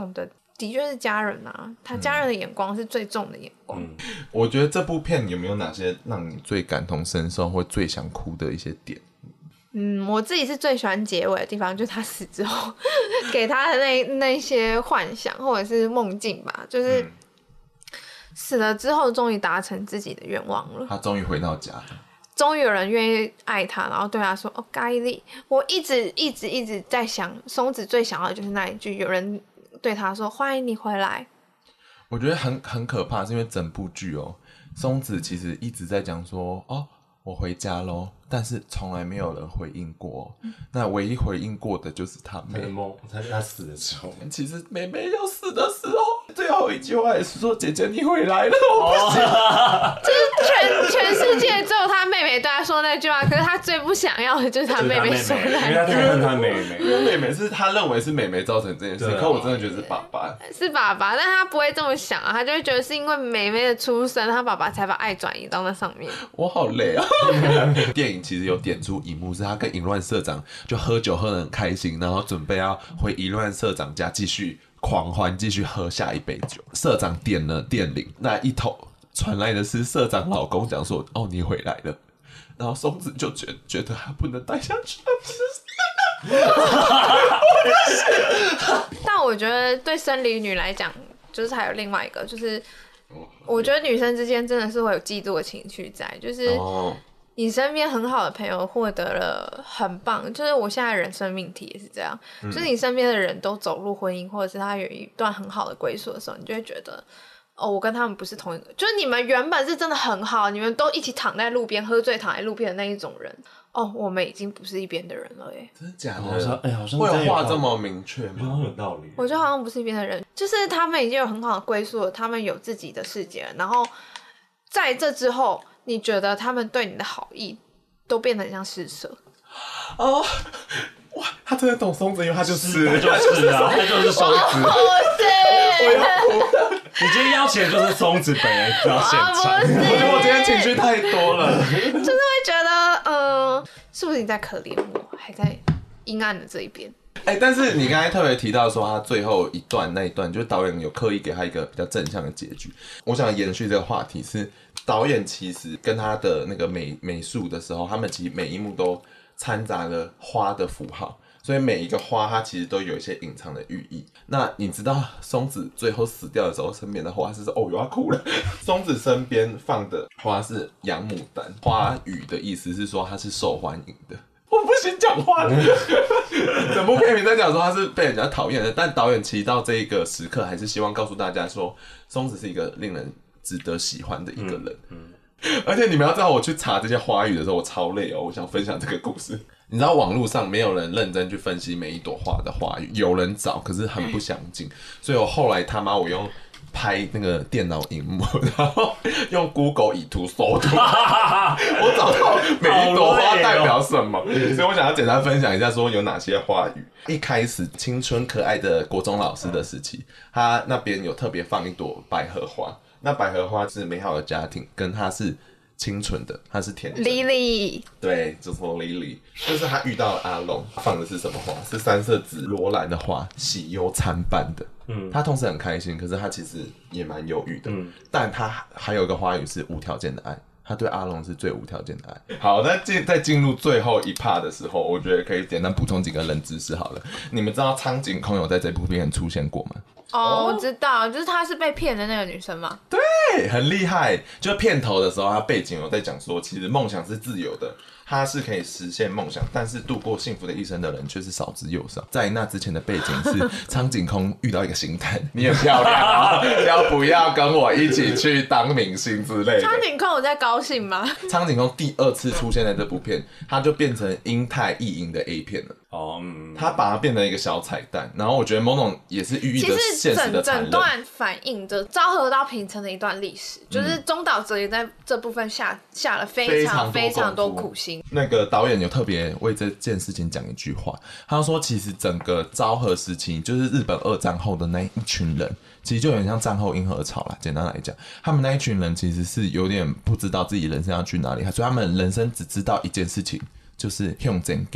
的确是家人啊，他家人的眼光是最重的眼光。嗯、 我觉得这部片有没有哪些让你最感同身受或最想哭的一些点？ 嗯，我自己是最喜欢结尾的地方，就是他死之后给他的那那些幻想或者是梦境吧，就是、嗯、死了之后终于达成自己的愿望了。 他终于回到家了。 终于有人愿意爱他，然后对他说：“哦，该力。”我一直一直一直在想，松子最想要的就是那一句，有人对他说：“欢迎你回来。” 我觉得很很可怕，是因为整部剧哦，松子其实一直在讲说：“哦，我回家咯。”但是从来没有人回应过。嗯、那唯一回应过的就是他妹。 他他死的时候， 其实妹妹要死的时候，最后一句话也是说：“姐姐你回来了。”我不行。 就是全全世界只有他妹妹对他说那句话，可是他最不想要的就是他妹妹说那句话， 因为他太恨他妹妹， 因为妹妹是他认为是妹妹造成这件事，可我真的觉得是爸爸， 是爸爸，但他不会这么想啊，他就会觉得是因为妹妹的出生，他爸爸才把爱转移到那上面。 我好累啊！电影其实有点出一幕，是他跟淫乱社长就喝酒喝得很开心，然后准备要回淫乱社长家继续狂欢，继续喝下一杯酒。社长点了电铃，那一头传来的是社长老公讲说：“哦，你回来了。”然后松子就觉得觉得他不能待下去，他不是。但我觉得对生理女来讲，就是还有另外一个，就是我觉得女生之间真的是会有嫉妒的情绪在，就是你身边很好的朋友获得了很棒，就是我现在人生命题也是这样，嗯、就是你身边的人都走入婚姻，或者是他有一段很好的归宿的时候，你就会觉得。哦，我跟他们不是同一个，就是你们原本是真的很好，你们都一起躺在路边喝醉躺在路边的那一种人。哦，我们已经不是一边的人了耶。 真的假的？ 好像哎、欸，好像会有话这么明确吗？ 好像有道理。 我觉得好像不是一边的人，就是他们已经有很好的归宿了，他们有自己的世界了，然后在这之后，你觉得他们对你的好意都变得很像施舍。 哦。哇，他真的懂松子，因为他就是， 他就是啊，他就是松子。 我要哭了。 你今天邀请的就是松子本人到现场， 我觉得我今天情绪太多了， 就是会觉得，嗯、呃，是不是你在可怜我，还在阴暗的这一边？ 哎、欸，但是你刚才特别提到说，他最后一段那一段，就是导演有刻意给他一个比较正向的结局。我想延续这个话题是，导演其实跟他的那个美美术的时候，他们其实每一幕都掺杂了花的符号，所以每一个花它其实都有一些隐藏的寓意。那你知道松子最后死掉的时候，身边的花是哦，我要哭了。松子身边放的花是洋牡丹，花语的意思是说它是受欢迎的。我不行讲话，整部片名在讲说他是被人家讨厌的，但导演其实到这一个时刻，还是希望告诉大家说，松子是一个令人值得喜欢的一个人。嗯嗯而且你们要知道，我去查这些花语的时候，我超累哦。我想分享这个故事。你知道网络上没有人认真去分析每一朵花的花语，有人找，可是很不详尽。所以我后来他妈我用拍那个电脑萤幕，然后用 Google 以图搜图，我找到每一朵花代表什么。所以我想要简单分享一下，说有哪些花语。一开始青春可爱的国中老师的时期，他那边有特别放一朵百合花。那百合花是美好的家庭，跟它是清纯的，它是甜的。 Lily， 对，就说 Lily， 就是他遇到阿龙，放的是什么花？是三色紫罗兰的花，喜忧参半的。嗯，他同时很开心，可是他其实也蛮忧郁的。嗯，但他还有一个花语是无条件的爱。他对阿龙是最无条件的爱。好，那在进入最后一 part 的时候，我觉得可以简单补充几个冷知识好了。你们知道苍井空有在这部片出现过吗？ 哦，我知道，就是她是被骗的那个女生嘛。 对，很厉害。就片头的时候，她背景有在讲说，其实梦想是自由的，她是可以实现梦想，但是度过幸福的一生的人却是少之又少。在那之前的背景是苍井空遇到一个星探，你很漂亮啊、哦，要不要跟我一起去当明星之类的？ 苍井空有在高兴吗？ 苍井空第二次出现在这部片，他就变成英泰意淫的 A 片了。 哦，嗯， 他把它变成一个小彩蛋，然后我觉得某种也是寓意着现实的残忍。 整段反映着昭和到平成的一段历史，嗯、就是中岛哲也在这部分下下了非常非常多苦心。 那个导演有特别为这件事情讲一句话，他说其实整个昭和时期，就是日本二战后的那一群人，其实就有点像战后婴儿潮啦。简单来讲，他们那一群人其实是有点不知道自己人生要去哪里，所以他们人生只知道一件事情，就是向前走。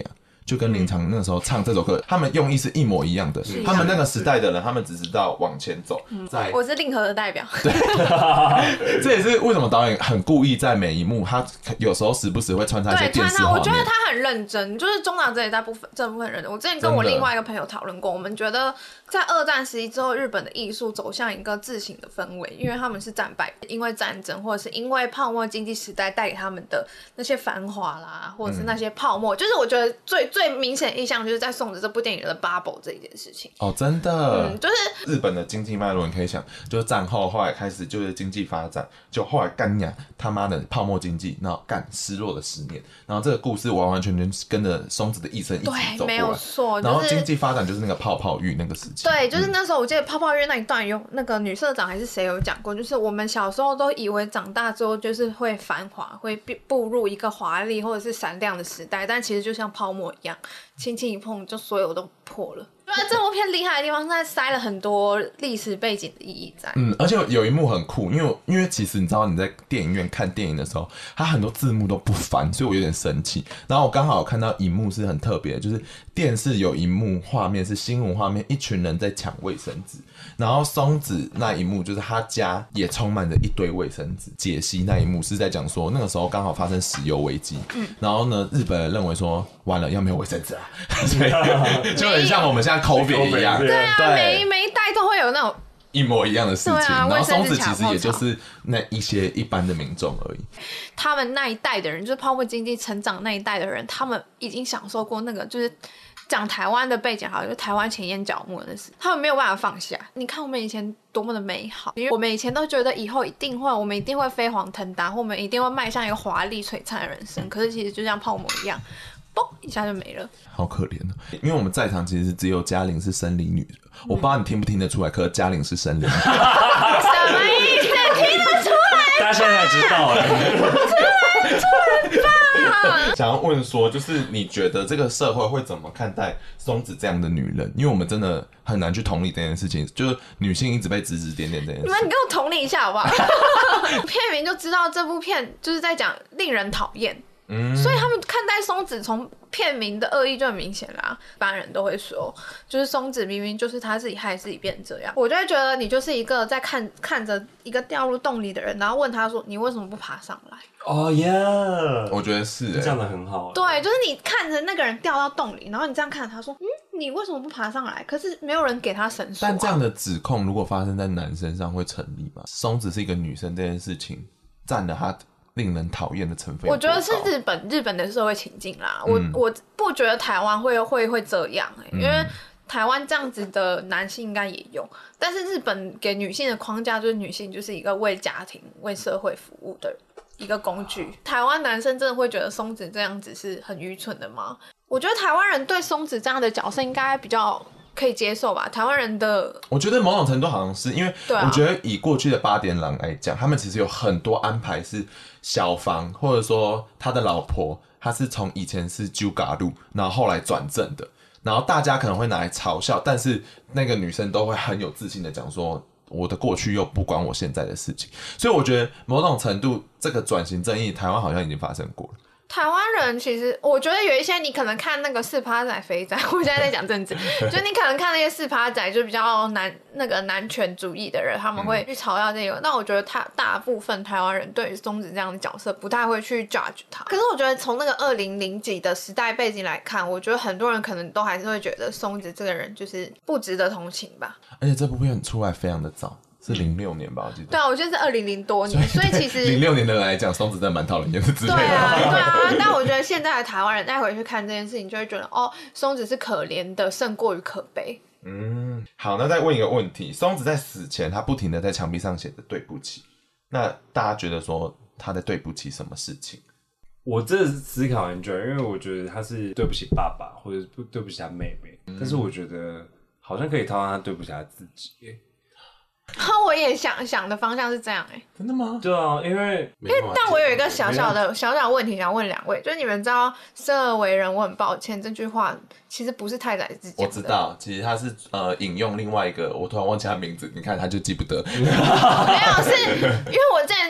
就跟林场那时候唱这首歌，他们用意是一模一样的。他们那个时代的人，他们只知道往前走。在我是令和的代表。 对，这也是为什么导演很故意在每一幕，他有时候时不时会穿插一些电视画面。 我觉得他很认真，就是中岛这一代部分这部分认真。我之前跟我另外一个朋友讨论过，我们觉得在二战时期之后，日本的艺术走向一个自省的氛围，因为他们是战败，因为战争或者是因为泡沫经济时代带给他们的那些繁华啦，或者是那些泡沫，嗯、就是我觉得最最明显的印象就是在宋子这部电影的 bubble 这一件事情。 哦，真的， 嗯，就是日本的经济脉络，你可以想，就是战后后来开始就是经济发展，就后来干呀他妈的泡沫经济，然后干失落的十年，然后这个故事完完全全跟着松子的一生一起走过来， 对，没有错。 然后经济发展就是那个泡泡浴那个时期， 对，就是那时候我记得泡泡浴那一段有那个女社长还是谁有讲过，就是我们小时候都以为长大之后就是会繁华，会步入一个华丽或者是闪亮的时代，但其实就像泡沫一样，轻轻一碰就所有都破了。对啊，这部片厉害的地方是在塞了很多历史背景的意义在。 嗯，而且有一幕很酷，因为因为其实你知道你在电影院看电影的时候，它很多字幕都不翻，所以我有点生气。然后我刚好有看到一幕是很特别的，就是电视有一幕画面是新闻画面，一群人在抢卫生纸，然后松子那一幕就是他家也充满着一堆卫生纸。解析那一幕是在讲说那个时候刚好发生石油危机，嗯，然后呢日本人认为说完了要没有卫生纸啊，所以就很像我们现在 COVID 一样， 对啊，对每每一代都会有那种一模一样的事情， 啊、 然后松子其实也就是那一些一般的民众而已。 他们那一代的人，就是泡沫经济成长那一代的人，他们已经享受过那个，就是讲台湾的背景好，就台湾前烟角木的事，他们没有办法放下。你看我们以前多么的美好，因为我们以前都觉得以后一定会，我们一定会飞黄腾达，或我们一定会迈向一个华丽璀璨的人生。可是其实就像泡沫一样。嘣一下就没了， 好可怜哦！因为我们在场其实只有嘉玲是生理女的，嗯、我不知道你听不听得出来，可是嘉玲是生理女。什么意思？听得出来？ 大家现在才知道哎， 出来出来吧！ 想要问说，就是你觉得这个社会会怎么看待松子这样的女人？因为我们真的很难去同理这件事情，就是女性一直被指指点点这件事。 你们，你跟我同理一下好不好？片名就知道这部片就是在讲令人讨厌。嗯、所以他们看待松子从片名的恶意就很明显啦，一般人都会说，就是松子明明就是他自己害自己变成这样，我就会觉得你就是一个在看看着一个掉入洞里的人，然后问他说你为什么不爬上来？ 哦耶， 我觉得是、欸、 这样的很好。 对，就是你看着那个人掉到洞里，然后你这样看着他说，嗯，你为什么不爬上来？可是没有人给他绳索、啊。 但这样的指控如果发生在男生上会成立吗？松子是一个女生这件事情占了他令人讨厌的成分， 我觉得是日本日本的社会情境啦。嗯、我我不觉得台湾会会会这样、欸，因为台湾这样子的男性应该也有，但是日本给女性的框架就是女性就是一个为家庭、为社会服务的一个工具。台湾男生真的会觉得松子这样子是很愚蠢的吗？我觉得台湾人对松子这样的角色应该比较可以接受吧，台湾人的， 我觉得某种程度好像是因为，我觉得以过去的八点档来讲，他们其实有很多安排是小房，或者说他的老婆，他是从以前是酒嘎路，然后后来转正的，然后大家可能会拿来嘲笑，但是那个女生都会很有自信的讲说，我的过去又不关我现在的事情，所以我觉得某种程度这个转型正义，台湾好像已经发生过了。 台湾人其实，我觉得有一些你可能看那个四趴仔、肥仔，我现在在讲政治，就你可能看那些四趴仔，就比较男那个男权主义的人，他们会去嘲笑这个。那、嗯、我觉得他大部分台湾人对于松子这样的角色不太会去 judge 他。可是我觉得从那个二零零几的时代背景来看，我觉得很多人可能都还是会觉得松子这个人就是不值得同情吧。 而且这部片出来非常的早。是零六年吧，我记得。 对啊，我觉得是二零零多年，所以其实零六年的人来讲，松子真的蛮讨人厌的之类的。 对啊，对啊。但我觉得现在的台湾人再回去看这件事情，就会觉得哦，松子是可怜的，胜过于可悲。 嗯，好，那再问一个问题：松子在死前，他不停的在墙壁上写着对不起，那大家觉得说他在对不起什么事情？ 我这思考很久，因为我觉得他是对不起爸爸，或者是对不起他妹妹，嗯、但是我觉得好像可以套上他对不起他自己耶。 我也想想的方向是这样哎、欸， 真的吗？ 对啊，因为因为但我有一个小小的小小的问题想问两位，就是你们知道生而为人我很抱歉这句话其实不是太宰治讲的。 我知道，其实他是呃引用另外一个，我突然忘记他名字，你看他就记不得。 没有，是因为我之前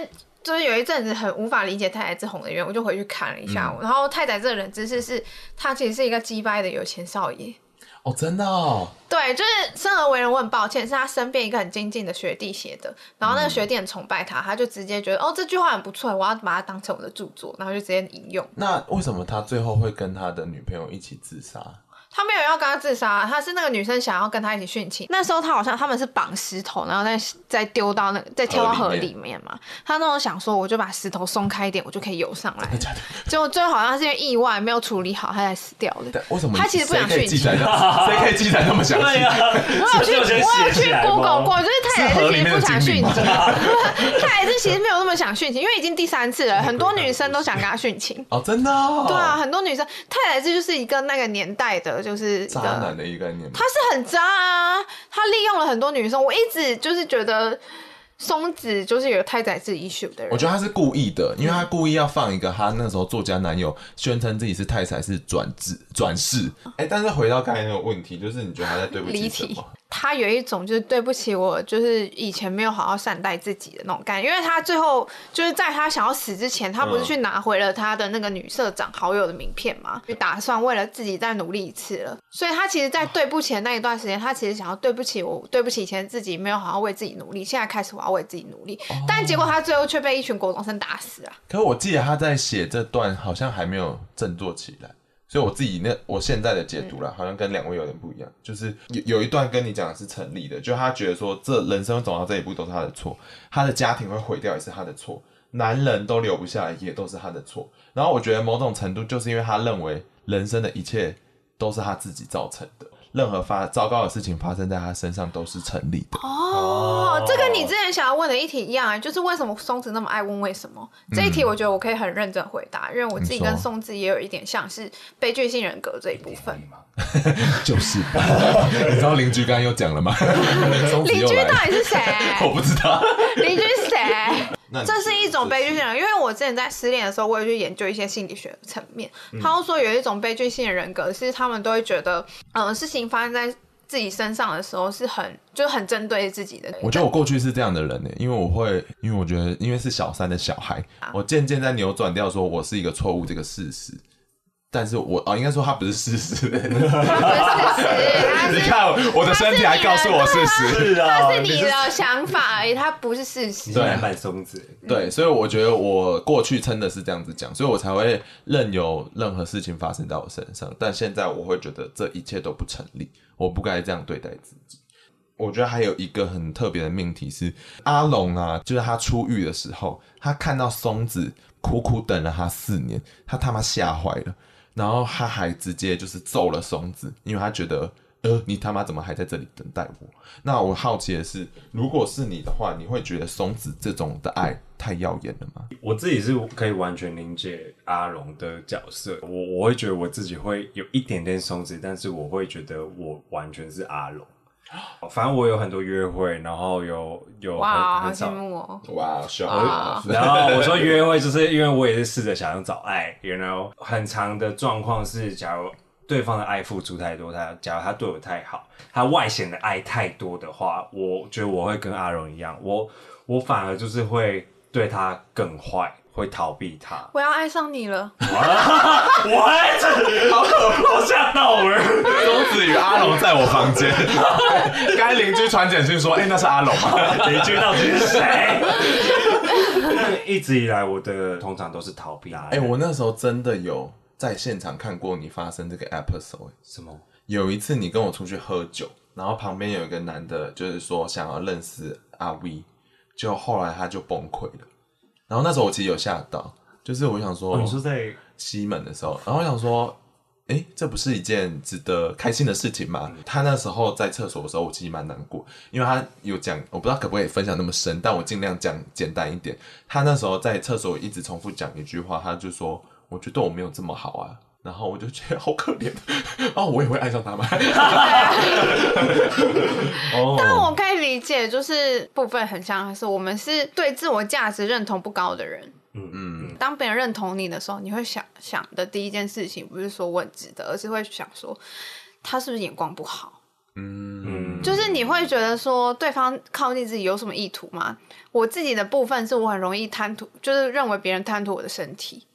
就是有一阵子很无法理解太宰治红的原因，我就回去看了一下。嗯、然后太宰治的冷知识是，他其实是一个鸡掰的有钱少爷。 哦，真的哦。 对，就是生而为人，我很抱歉，是他身边一个很精进的学弟写的。然后那个学弟很崇拜他，他就直接觉得哦这句话很不错，我要把它当成我的著作，然后就直接引用。 那为什么他最后会跟他的女朋友一起自杀？ 他没有要跟他自杀，他是那个女生想要跟他一起殉情。那时候他好像他们是绑石头，然后再再丢到那个再跳到河里面嘛。他那时候想说，我就把石头松开一点，我就可以游上来。结果最后好像是因为意外没有处理好，他才死掉的。 为什么？ 他其实不想殉情。 谁可以记载那么详细？ 我有去我有去 Google 过，就是太宰治其实不想殉情。太宰治其实没有那么想殉情，因为已经第三次了，很多女生都想跟他殉情。 哦，真的哦。 对啊，很多女生，太宰治就是一个那个年代的。就是渣男的一个概念， 他是很渣啊，他利用了很多女生。我一直就是觉得松子就是有太宰治 issue 的人， 我觉得他是故意的，因为他故意要放一个他那时候作家男友宣称自己是太宰治转制转世。哎，但是回到刚才那个问题，就是你觉得他在对不起什么？ 他有一种就是对不起我，就是以前没有好好善待自己的那种感觉，因为他最后就是在他想要死之前，他不是去拿回了他的那个女社长好友的名片嘛，就打算为了自己再努力一次了。所以他其实在对不起的那一段时间，他其实想要对不起我，对不起以前自己没有好好为自己努力，现在开始我要为自己努力，哦、但结果他最后却被一群国中生打死啊。 可是我记得他在写这段好像还没有振作起来。所以我自己那我现在的解读啦，好像跟两位有点不一样，就是有有一段跟你讲的是成立的，就他觉得说这人生走到这一步都是他的错，他的家庭会毁掉也是他的错，男人都留不下来也都是他的错。然后我觉得某种程度就是因为他认为人生的一切都是他自己造成的，任何发糟糕的事情发生在他身上都是成立的。 哦，这跟你之前想要问的一题一样、欸，就是为什么松子那么爱问为什么、嗯、这一题，我觉得我可以很认真回答，因为我自己跟松子也有一点像是悲剧性人格这一部分。 就是吧，你知道邻居刚刚又讲了吗？ 邻居到底是谁？ 我不知道。 邻居是谁？这是一种悲剧性人格，因为我之前在失恋的时候，我也去研究一些心理学的层面。嗯、他说有一种悲剧性的人格，是他们都会觉得，嗯、呃，事情发生在自己身上的时候是很就很针对自己的。 我觉得我过去是这样的人呢，因为我会，因为我觉得，因为是小三的小孩，啊、我渐渐在扭转掉，说我是一个错误这个事实。但是我哦，应该说它不是事实。 不是事实， 你看我的身体还告诉我事实， 它是你的想法而已，它不是事实。 对，男版松子。 对，所以我觉得我过去真的是这样子讲，所以我才会任由任何事情发生在我身上。但现在我会觉得这一切都不成立，我不该这样对待自己。我觉得还有一个很特别的命题是阿龙啊，就是他出狱的时候，他看到松子苦苦等了他四年，他他妈吓坏了。然后他还直接就是揍了松子，因为他觉得，呃，你他妈怎么还在这里等待我？那我好奇的是，如果是你的话，你会觉得松子这种的爱太耀眼了吗？ 我自己是可以完全理解阿龙的角色，我我会觉得我自己会有一点点松子，但是我会觉得我完全是阿龙。反正我有很多约会，然后有有哇，好很少羡慕哦！ 哇，小然后我说约会，就是因为我也是试着想要找爱 ，you know， 很长的状况是，假如对方的爱付出太多，他假如他对我太好，他外显的爱太多的话，我觉得我会跟阿荣一样，我我反而就是会对他更坏。会逃避他， 我要爱上你了。 What？ 好可怕，好吓到我了。 松子与阿龙在我房间，该邻居传简讯说：“哎、欸，那是阿龙吗？ 邻居到底是谁？”一直以来，我的通常都是逃避。哎、 欸，我那时候真的有在现场看过你发生这个 episode。 什么？ 有一次你跟我出去喝酒，然后旁边有一个男的，就是说想要认识阿 V， 结果后来他就崩溃了。然后那时候我其实有吓到，就是我想说， 哦、你说在西门的时候，然后我想说，哎，这不是一件值得开心的事情吗？嗯、他那时候在厕所的时候，我其实蛮难过，因为他有讲，我不知道可不可以分享那么深，但我尽量讲简单一点。他那时候在厕所一直重复讲一句话，他就说：“我觉得我没有这么好啊。”然后我就觉得好可怜，哦，我也会爱上他吗？ 哦，但我可以理解，就是部分很像是我们是对自我价值认同不高的人。嗯嗯，当别人认同你的时候，你会想想的第一件事情不是说我很值得，而是会想说他是不是眼光不好。 嗯， 就是你会觉得说对方靠近自己有什么意图吗？我自己的部分是我很容易贪图，就是认为别人贪图我的身体。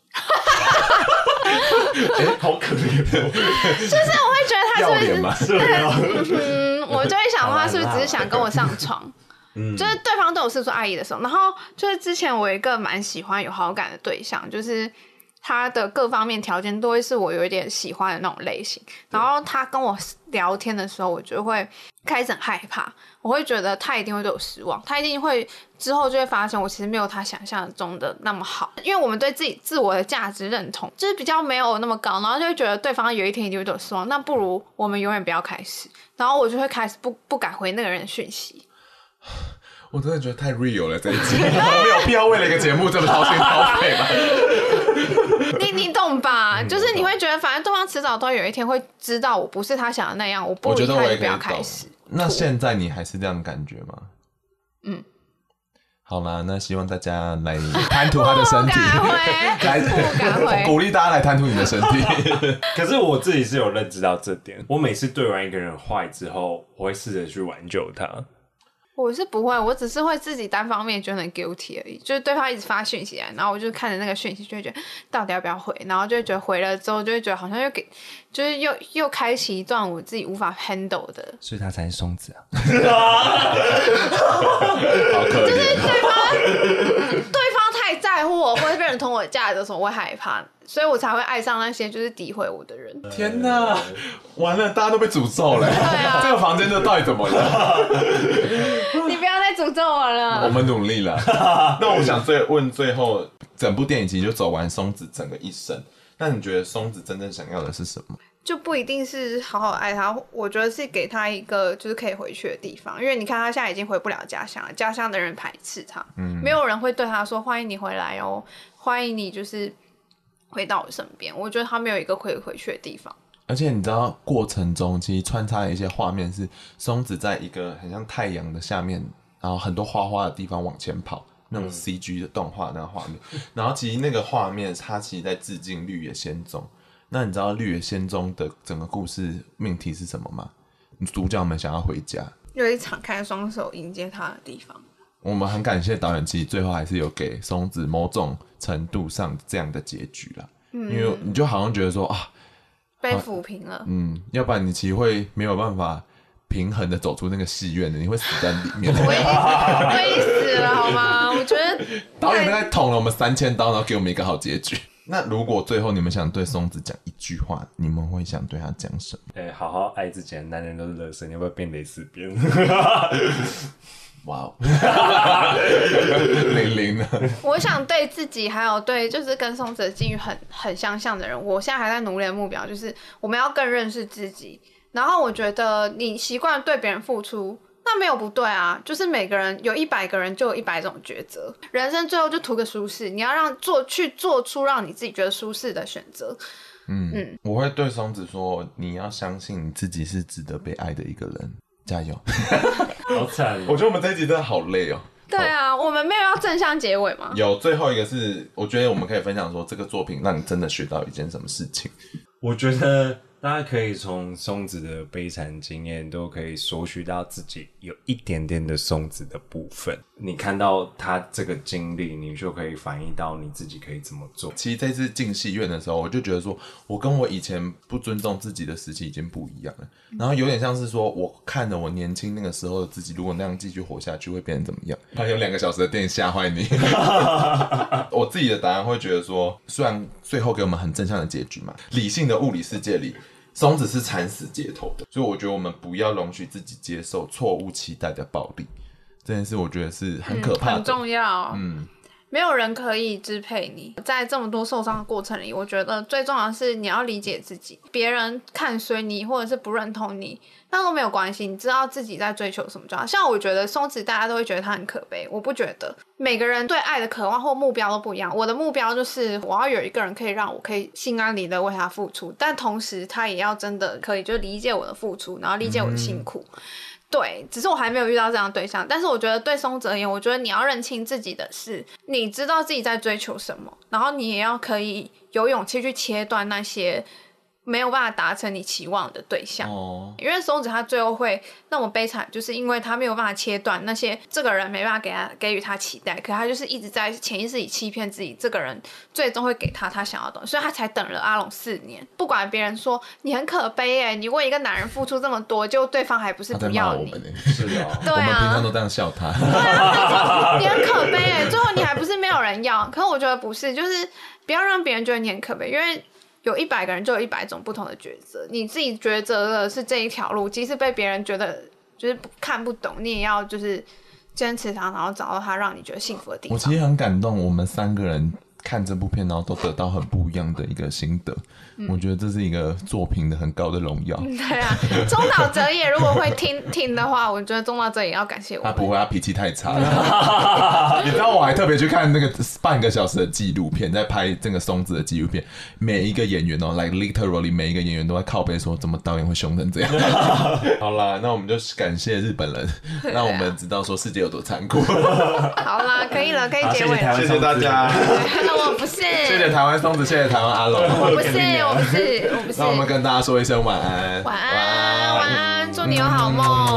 哎，好可怜哦！ 就是我会觉得他是不是要脸吗？ 嗯，我就会想说他是不是只是想跟我上床。 嗯， 就是对方对我释出爱意的时候，然后就是之前我有一个蛮喜欢有好感的对象，就是他的各方面条件都会是我有一点喜欢的那种类型，然后他跟我聊天的时候，我就会开始很害怕，我会觉得他一定会对我失望，他一定会之后就会发现我其实没有他想象中的那么好，因为我们对自己自我的价值认同就是比较没有那么高，然后就会觉得对方有一天一定会对我失望，那不如我们永远不要开始，然后我就会开始不不敢回那个人的讯息。 我真的觉得太 real 了这一集，没有必要为了一个节目这么掏心掏肺吧？ 你你懂吧？就是你会觉得，反正对方迟早都有一天会知道我不是他想的那样，我不如一开始不要开始。 那现在你还是这样感觉吗？ 嗯， 好啦，那希望大家来贪图他的身体， 来不敢回， 鼓励大家来贪图你的身体。 可是我自己是有认知到这点，我每次对完一个人坏之后，我会试着去挽救他。 我是不会，我只是会自己单方面觉得很 guilty 而已，就是对方一直发讯息来，然后我就看着那个讯息，就会觉得到底要不要回，然后就会觉得回了之后，就会觉得好像又给，就是又又开启一段我自己无法 handle 的， 所以他才是松子啊。 好可怜， 就是对方对方太在乎我，或者被人捅我价值的时候，我会害怕，所以我才会爱上那些就是诋毁我的人。 天哪，完了，大家都被诅咒了。 对啊， 这个房间这到底怎么了？ 你不要再诅咒我了。 我们努力了。那我想最问最后，整部电影其实就走完松子整个一生。那你觉得松子真正想要的是什么？ 就不一定是好好爱他，我觉得是给他一个就是可以回去的地方，因为你看他现在已经回不了家乡了，家乡的人排斥他，嗯，没有人会对他说欢迎你回来哦，欢迎你就是回到我身边。我觉得他没有一个可以回去的地方。 而且你知道过程中其实穿插了一些画面，是松子在一个很像太阳的下面，然后很多花花的地方往前跑，那种 C G 的动画那个画面，然后其实那个画面它其实在致敬绿野仙踪。那你知道绿野仙踪的整个故事命题是什么吗？主角们想要回家， 有一敞开双手迎接他的地方。 我们很感谢导演，其实最后还是有给松子某种程度上这样的结局啦。嗯，因为你就好像觉得说啊， 被抚平了。 嗯，要不然你其实会没有办法平衡的走出那个戏院的，你会死在里面。 我已经我已经死了好吗？我觉得导演大概捅了我们三千刀，然后给我们一个好结局。那如果最后你们想对松子讲一句话，你们会想对他讲什么？ 哎、欸，好好爱自己的男人都是垃圾，你要不要变蕾丝边？ 哇哦，零零呢？ 我想对自己还有对就是跟松子的境遇很很相像的人，我现在还在努力的目标就是我们要更认识自己。然后我觉得你习惯对别人付出，那没有不对啊，就是每个人有一百个人就有一百种抉择，人生最后就图个舒适，你要让做去做出让你自己觉得舒适的选择。 嗯嗯，我会对松子说，你要相信你自己是值得被爱的一个人，加油！ 好惨， 我觉得我们这一集真的好累哦。 对啊，我们没有要正向结尾吗？ 有，最后一个是，我觉得我们可以分享说，这个作品让你真的学到一件什么事情。 我觉得大家可以从松子的悲惨经验都可以索取到自己有一点点的松子的部分。你看到他这个经历，你就可以反映到你自己可以怎么做。 其实这次进戏院的时候，我就觉得说，我跟我以前不尊重自己的时期已经不一样了。然后有点像是说，我看了我年轻那个时候的自己，如果那样继续活下去，会变成怎么样？还有两个小时的电影吓坏你。我自己的答案会觉得说，虽然最后给我们很正向的结局嘛，理性的物理世界里，松子是惨死街头的，所以我觉得我们不要容许自己接受错误期待的暴力，这件事我觉得是很可怕的， 嗯、很重要。 嗯， 没有人可以支配你，在这么多受伤的过程里，我觉得最重要的是你要理解自己。别人看衰你，或者是不认同你，那都没有关系。你知道自己在追求什么就好。像我觉得松子大家都会觉得他很可悲，我不觉得。每个人对爱的渴望或目标都不一样。我的目标就是我要有一个人可以让我可以心安理得为他付出，但同时他也要真的可以就理解我的付出，然后理解我的辛苦。嗯，对，只是我还没有遇到这样的对象，但是我觉得对松子而言，我觉得你要认清自己的是，你知道自己在追求什么，然后你也要可以有勇气去切断那些没有办法达成你期望的对象。 哦， 因为松子他最后会那么悲惨，就是因为他没有办法切断那些这个人没办法给他给予他期待，可他就是一直在潜意识里欺骗自己，这个人最终会给他他想要的东西，所以他才等了阿龙四年。不管别人说你很可悲耶，你为一个男人付出这么多，就对方还不是不要你。 是哦， 对啊， 我们平常都这样笑他。 对啊，你很可悲耶，最后你还不是没有人要。可是我觉得不是，就是不要让别人觉得你很可悲，因为有一百个人就有一百种不同的抉择，你自己抉择的是这一条路，即使被别人觉得就是看不懂，你也要就是坚持它，然后找到它让你觉得幸福的地方。 我其实很感动，我们三个人看这部片，然后都得到很不一样的一个心得。嗯、我觉得这是一个作品的很高的荣耀。 嗯、对啊，中岛哲也如果会听听的话，我觉得中岛哲也要感谢我。 他不会，他脾气太差了。你知道我还特别去看那个半个小时的纪录片，在拍这个松子的纪录片，每一个演员哦 ，like literally 每一个演员都在靠背说，怎么导演会凶成这样？好啦，那我们就感谢日本人，让我们知道说世界有多残酷。 好啦，可以了，可以结尾了。 谢谢大家。 我不是。 谢谢台湾松子，谢谢台湾阿龙。 我不是，我不是，我不是。 那我们跟大家说一声晚安。 晚安，晚安，祝你有好梦。